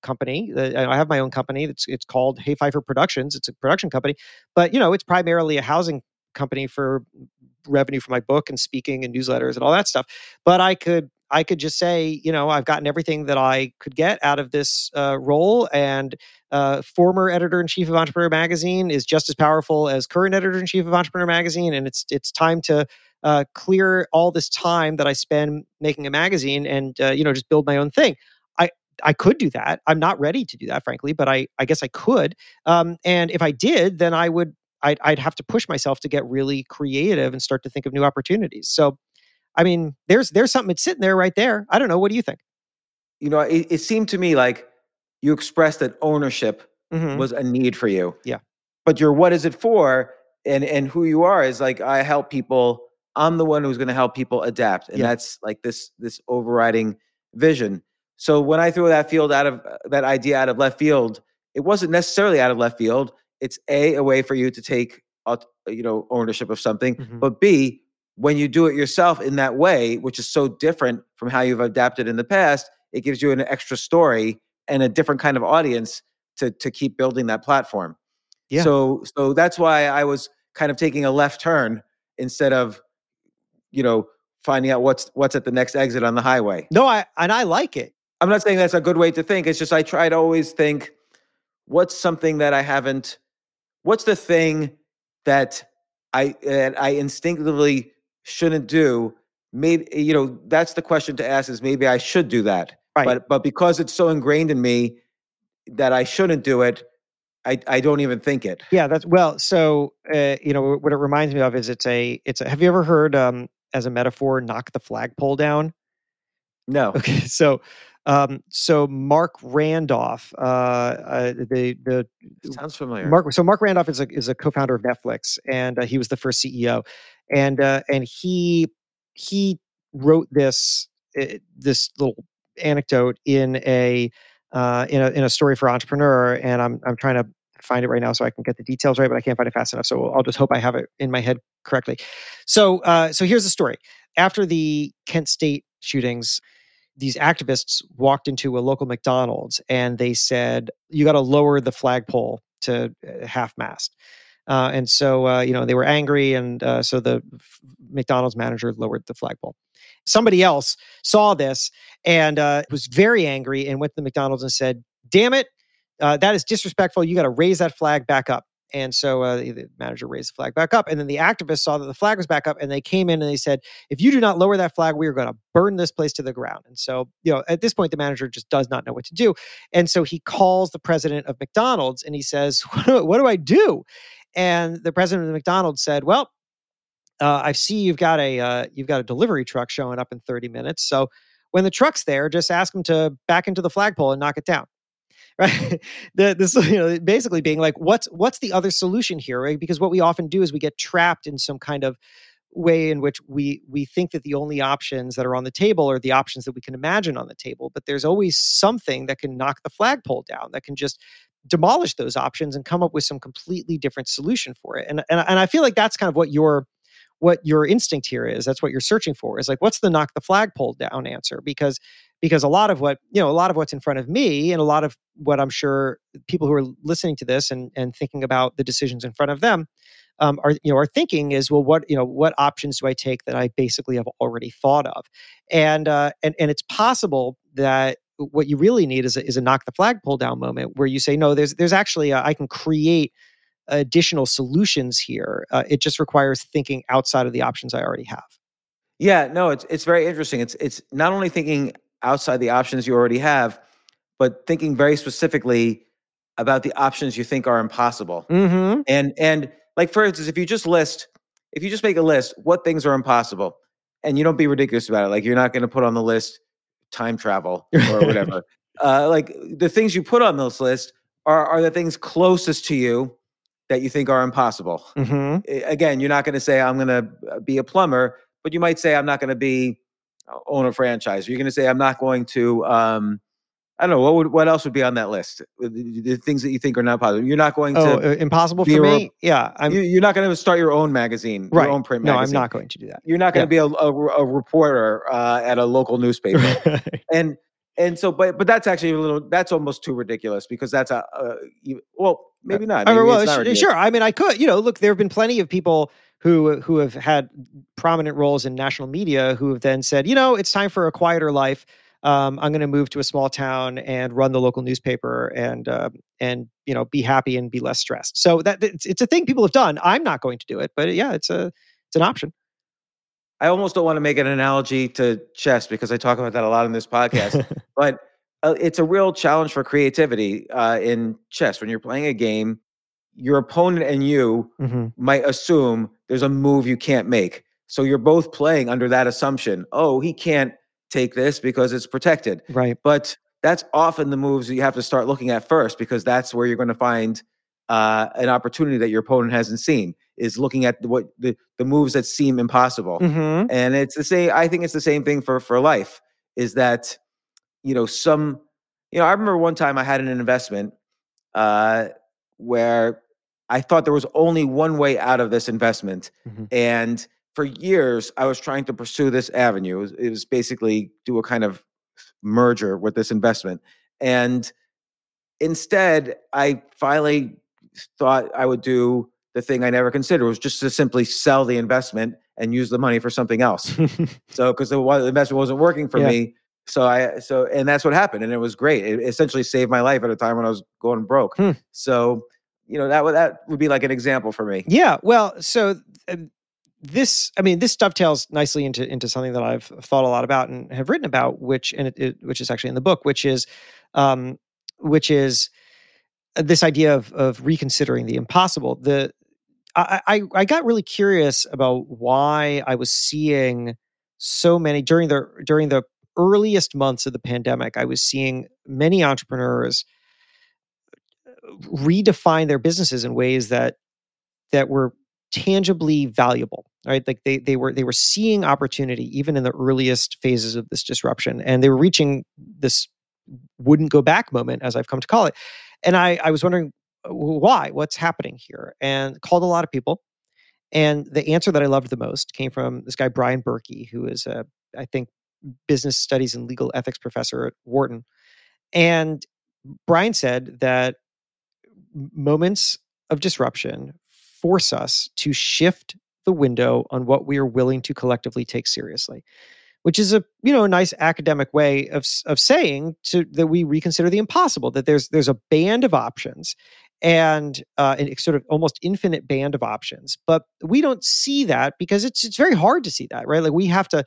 company. I have my own company. It's called Hey Pfeiffer Productions. It's a production company, but it's primarily a housing company for revenue for my book and speaking and newsletters and all that stuff. But I could just say, I've gotten everything that I could get out of this role, and former editor-in-chief of Entrepreneur Magazine is just as powerful as current editor-in-chief of Entrepreneur Magazine, and it's time to clear all this time that I spend making a magazine and just build my own thing. I could do that. I'm not ready to do that, frankly, but I guess I could. And if I did, then I'd have to push myself to get really creative and start to think of new opportunities. So, I mean, there's something that's sitting there right there. I don't know. What do you think? It seemed to me like you expressed that ownership Mhm. was a need for you. Yeah. But your what is it for and who you are is like, I help people. I'm the one who's going to help people adapt. And Yeah. that's like this overriding vision. So when I threw that idea out of left field, it wasn't necessarily out of left field. It's a way for you to take ownership of something, Mhm. but B, when you do it yourself in that way, which is so different from how you've adapted in the past, it gives you an extra story and a different kind of audience to keep building that platform. Yeah. So that's why I was kind of taking a left turn instead of, finding out what's at the next exit on the highway. No, I like it. I'm not saying that's a good way to think. It's just I try to always think, what's something that I haven't, what's the thing that I instinctively shouldn't do? Maybe, that's the question to ask, is maybe I should do that. Right. But because it's so ingrained in me that I shouldn't do it, I don't even think it. Yeah, so what it reminds me of is it's a have you ever heard as a metaphor, knock the flagpole down? No. Okay, so Mark Randolph, the Sounds familiar. Mark Randolph is a co-founder of Netflix, and he was the first CEO, and he wrote this little anecdote in a story for Entrepreneur, and I'm trying to find it right now so I can get the details right, but I can't find it fast enough. So I'll just hope I have it in my head correctly. So here's the story. After the Kent State shootings, these activists walked into a local McDonald's and they said, "You got to lower the flagpole to half mast." And so they were angry, and so the McDonald's manager lowered the flagpole. Somebody else saw this and was very angry and went to the McDonald's and said, "Damn it, that is disrespectful. You got to raise that flag back up." And so the manager raised the flag back up. And then the activists saw that the flag was back up, and they came in and they said, "If you do not lower that flag, we are going to burn this place to the ground." And so, at this point, the manager just does not know what to do. And so he calls the president of McDonald's and he says, "What do I do?" And the president of McDonald's said, "Well, I see you've got a delivery truck showing up in 30 minutes. So when the truck's there, just ask them to back into the flagpole and knock it down." Right? This basically being like, what's the other solution here? Right? Because what we often do is we get trapped in some kind of way in which we think that the only options that are on the table are the options that we can imagine on the table. But there's always something that can knock the flagpole down, that can just demolish those options and come up with some completely different solution for it. And I feel like that's kind of what your instinct here is. That's what you're searching for, is like, what's the knock the flagpole down answer? Because a lot of what's in front of me, and a lot of what I'm sure people who are listening to this and thinking about the decisions in front of them are thinking is, well, what options do I take that I basically have already thought of? And it's possible that what you really need is a knock the flagpole down moment where you say, no, there's actually I can create additional solutions here. It just requires thinking outside of the options I already have. Yeah, no, it's very interesting. It's not only thinking outside the options you already have, but thinking very specifically about the options you think are impossible. Mm-hmm. And like, for instance, if you just make a list, what things are impossible, and you don't be ridiculous about it. Like, you're not going to put on the list time travel or whatever. Like, the things you put on this list are the things closest to you that you think are impossible. Mm-hmm. Again, you're not going to say, I'm going to be a plumber, but you might say, I'm not going to own a franchise. You're going to say, I'm not going to, I don't know, what else would be on that list? The things that you think are not possible. You're not going to impossible for me. Yeah, you're not going to start your own magazine, right. Your own print No, magazine. I'm not going to do that. You're not going to be a reporter at a local newspaper. And And so, but that's actually that's almost too ridiculous because that's well, maybe not. I mean, Maybe well, it's not ridiculous. sure. I mean, I could, look, there have been plenty of people who have had prominent roles in national media who have then said, it's time for a quieter life. I'm going to move to a small town and run the local newspaper and be happy and be less stressed. So it's a thing people have done. I'm not going to do it, but yeah, it's an option. I almost don't want to make an analogy to chess because I talk about that a lot in this podcast, but it's a real challenge for creativity in chess. When you're playing a game, your opponent and you might assume there's a move you can't make. So you're both playing under that assumption. Oh, he can't take this because it's protected. Right. But that's often the moves that you have to start looking at first because that's where you're going to find an opportunity that your opponent hasn't seen, is looking at what the moves that seem impossible. And it's the same. I think it's the same thing for life, is that, I remember one time I had an investment where I thought there was only one way out of this investment. And for years, I was trying to pursue this avenue. It was basically do a kind of merger with this investment. And instead, I finally thought I would do the thing I never considered, was just to simply sell the investment and use the money for something else. So, because the investment wasn't working for me. And that's what happened. And it was great. It essentially saved my life at a time when I was going broke. So, that would be like an example for me. Yeah. Well, so this dovetails nicely into something that I've thought a lot about and have written about, which is actually in the book, which is this idea of reconsidering the impossible. I got really curious about why I was seeing so many during the earliest months of the pandemic. I was seeing many entrepreneurs redefine their businesses in ways that were tangibly valuable, right? Like they were seeing opportunity even in the earliest phases of this disruption, and they were reaching this wouldn't go back moment, as I've come to call it. And I was wondering what's happening here, and called a lot of people. And the answer that I loved the most came from this guy, Brian Berkey, who is I think business studies and legal ethics professor at Wharton. And Brian said that moments of disruption force us to shift the window on what we are willing to collectively take seriously, which is a nice academic way of saying that we reconsider the impossible, that there's a band of options and a sort of almost infinite band of options, but we don't see that because it's very hard to see that, right? Like we have to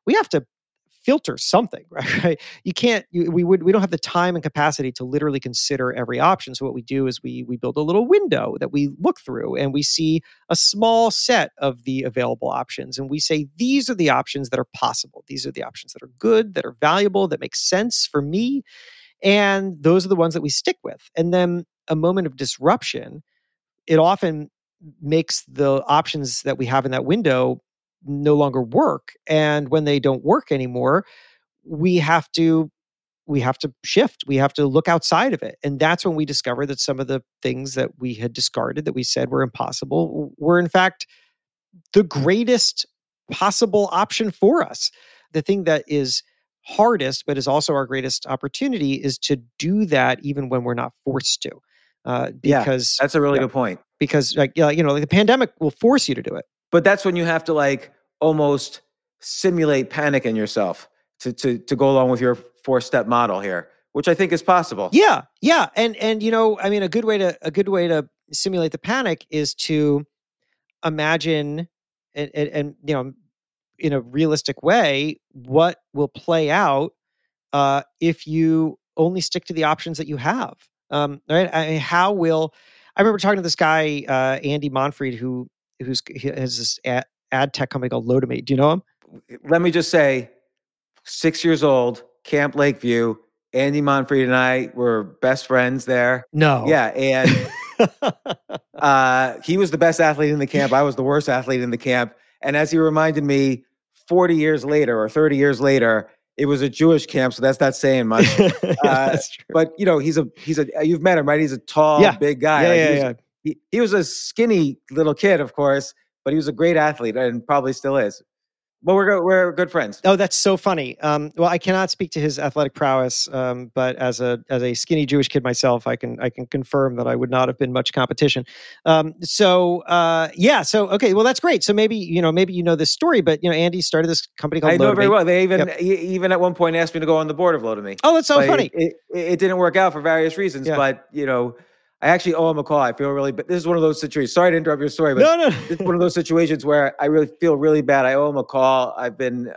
filter something, right? You can't, we don't have the time and capacity to literally consider every option. So what we do is we build a little window that we look through, and we see a small set of the available options. And we say, these are the options that are possible. These are the options that are good, that are valuable, that make sense for me. And those are the ones that we stick with. And then a moment of disruption, it often makes the options that we have in that window no longer work. And when they don't work anymore, we have to shift. We have to look outside of it. And that's when we discover that some of the things that we had discarded, that we said were impossible, were in fact the greatest possible option for us. The thing that is hardest, but is also our greatest opportunity, is to do that even when we're not forced to. Because that's a really good point. Because the pandemic will force you to do it. But that's when you have to almost simulate panic in yourself to go along with your 4-step model here, which I think is possible. Yeah. And a good way to simulate the panic is to imagine and in a realistic way what will play out if you only stick to the options that you have. Right? I remember talking to this guy Andy Monfried, who has this ad tech company called Loadomate. Do you know him? Let me just say, 6 years old, Camp Lakeview. Andy Monfried and I were best friends there. No. Yeah, and he was the best athlete in the camp. I was the worst athlete in the camp. And as he reminded me, 40 years later or 30 years later, it was a Jewish camp, so that's not saying much. That's true. But he's a you've met him, right? He's a tall, big guy. He was a skinny little kid, of course, but he was a great athlete and probably still is. But we're good friends. Oh, that's so funny. Well, I cannot speak to his athletic prowess, but as a skinny Jewish kid myself, I can confirm that I would not have been much competition. So okay, well that's great. So maybe you know this story, but Andy started this company called I know it very Loadamate. well. They even at one point asked me to go on the board of Loadamate. Oh, that's so but funny. It didn't work out for various reasons, but I actually owe him a call. I feel really, but this is one of those situations. Sorry to interrupt your story, but No. It's one of those situations where I really feel really bad. I owe him a call. I've been,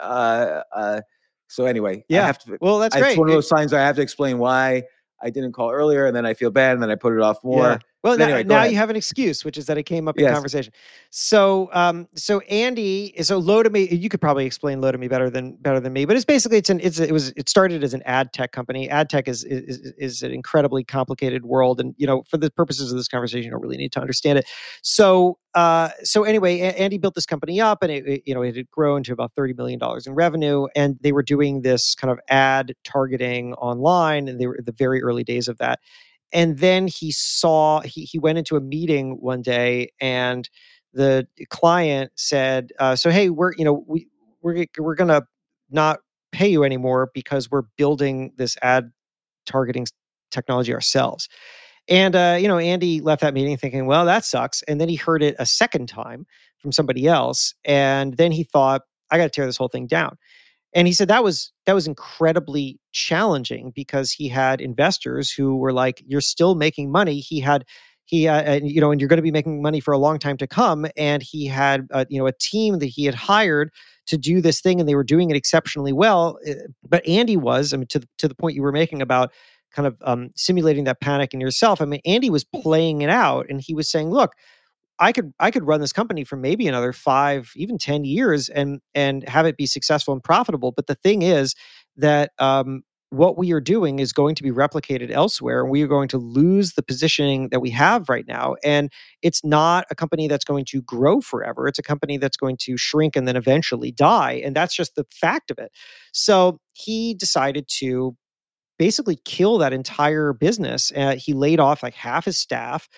so anyway, Yeah. I have to, well, that's great. It's one of those signs where I have to explain why I didn't call earlier, and then I feel bad, and then I put it off more. Yeah. Well, Anyway, now you have an excuse, which is that it came up in conversation. So, Andy, so Loadamate, you could probably explain Loadamate better than me, but it's basically it started as an ad tech company. Ad tech is an incredibly complicated world, and for the purposes of this conversation, you don't really need to understand it. So anyway, Andy built this company up, and it had grown to about $30 million in revenue, and they were doing this kind of ad targeting online, and they were at the very early days of that. And then he went into a meeting one day, and the client said, "So hey, we're gonna not pay you anymore because we're building this ad targeting technology ourselves." And Andy left that meeting thinking, "Well, that sucks." And then he heard it a second time from somebody else, and then he thought, "I got to tear this whole thing down." And he said that was incredibly challenging because he had investors who were like, "You're still making money." And you're going to be making money for a long time to come. And he had a team that he had hired to do this thing, and they were doing it exceptionally well. But Andy was, to the point you were making about kind of simulating that panic in yourself. Andy was playing it out, and he was saying, "Look, I could run this company for maybe another 5, even 10 years and have it be successful and profitable. But the thing is that what we are doing is going to be replicated elsewhere, and we are going to lose the positioning that we have right now. And it's not a company that's going to grow forever. It's a company that's going to shrink and then eventually die. And that's just the fact of it." So he decided to basically kill that entire business. He laid off like half his staff.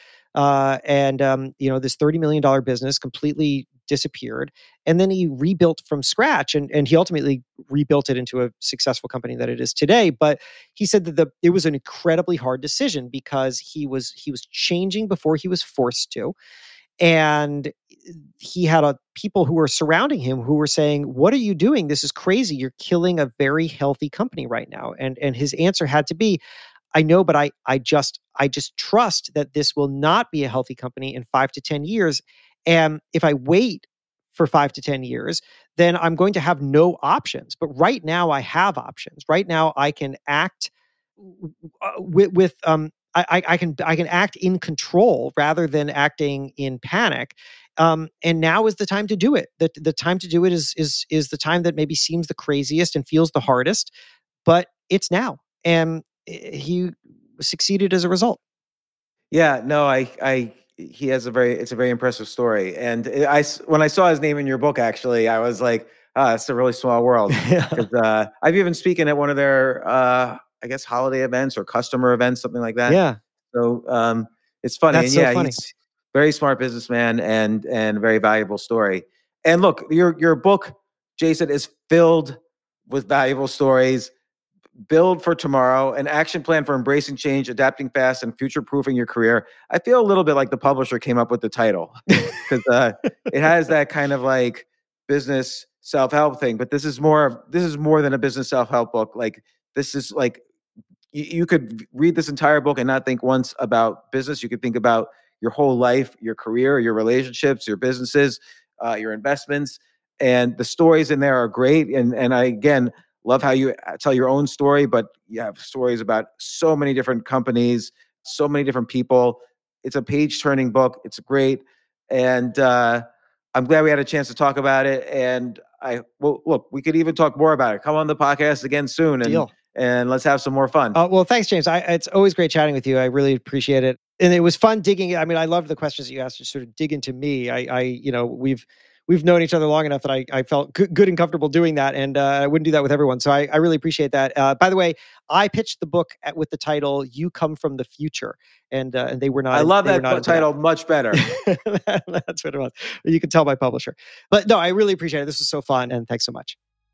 This $30 million business completely disappeared. And then he rebuilt from scratch, and he ultimately rebuilt it into a successful company that it is today. But he said that it was an incredibly hard decision because he was changing before he was forced to. And he had people who were surrounding him who were saying, "What are you doing? This is crazy. You're killing a very healthy company right now." And his answer had to be, "I know, but I just trust that this will not be a healthy company in 5 to 10 years. And if I wait for 5 to 10 years, then I'm going to have no options. But right now I have options. Right now I can act I can act in control rather than acting in panic. And now is the time to do it. The time to do it is the time that maybe seems the craziest and feels the hardest, but it's now." And he succeeded as a result. Yeah, no, he has it's a very impressive story. And when I saw his name in your book, actually, I was like, it's a really small world. Because I've even spoken at one of their, I guess, holiday events or customer events, something like that. Yeah. So it's funny. That's and so funny. He's very smart businessman and very valuable story. And look, your book, Jason, is filled with valuable stories. Build for Tomorrow, an action plan for embracing change, adapting fast, and future-proofing your career. I feel a little bit like the publisher came up with the title because it has that kind of like business self-help thing. But this is more than a business self-help book. Like this is like you could read this entire book and not think once about business. You could think about your whole life, your career, your relationships, your businesses, your investments, and the stories in there are great. And I again love how you tell your own story, but you have stories about so many different companies, so many different people. It's a page-turning book. It's great. And I'm glad we had a chance to talk about it. And look, we could even talk more about it. Come on the podcast again soon. Deal. And let's have some more fun. Well, thanks, James. It's always great chatting with you. I really appreciate it. And it was fun digging. I loved the questions that you asked to sort of dig into me. We've we've known each other long enough that I felt good and comfortable doing that, and I wouldn't do that with everyone. So I really appreciate that. By the way, I pitched the book with the title "You Come from the Future," and they were not. I love that title much better. That's what it was. You can tell my publisher, but no, I really appreciate it. This was so fun, and thanks so much.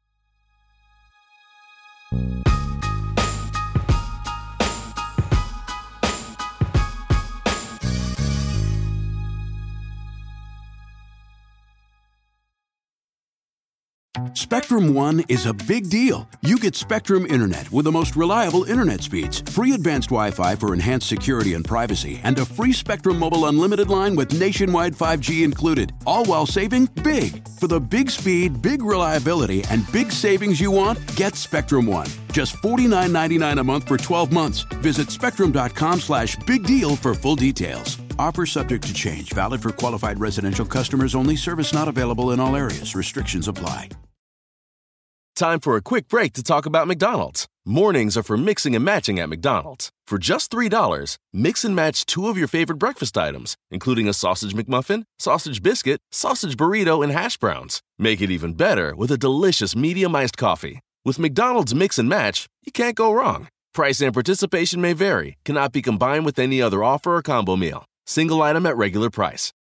Spectrum One is a big deal. You get Spectrum Internet with the most reliable internet speeds, free advanced Wi-Fi for enhanced security and privacy, and a free Spectrum Mobile Unlimited line with nationwide 5G included, all while saving big. For the big speed, big reliability, and big savings you want, get Spectrum One. Just $49.99 a month for 12 months. Visit spectrum.com/big deal for full details. Offer subject to change. Valid for qualified residential customers only. Service not available in all areas. Restrictions apply. Time for a quick break to talk about McDonald's. Mornings are for mixing and matching at McDonald's. For just $3, mix and match 2 of your favorite breakfast items, including a sausage McMuffin, sausage biscuit, sausage burrito, and hash browns. Make it even better with a delicious medium iced coffee. With McDonald's Mix and Match, you can't go wrong. Price and participation may vary, cannot be combined with any other offer or combo meal. Single item at regular price.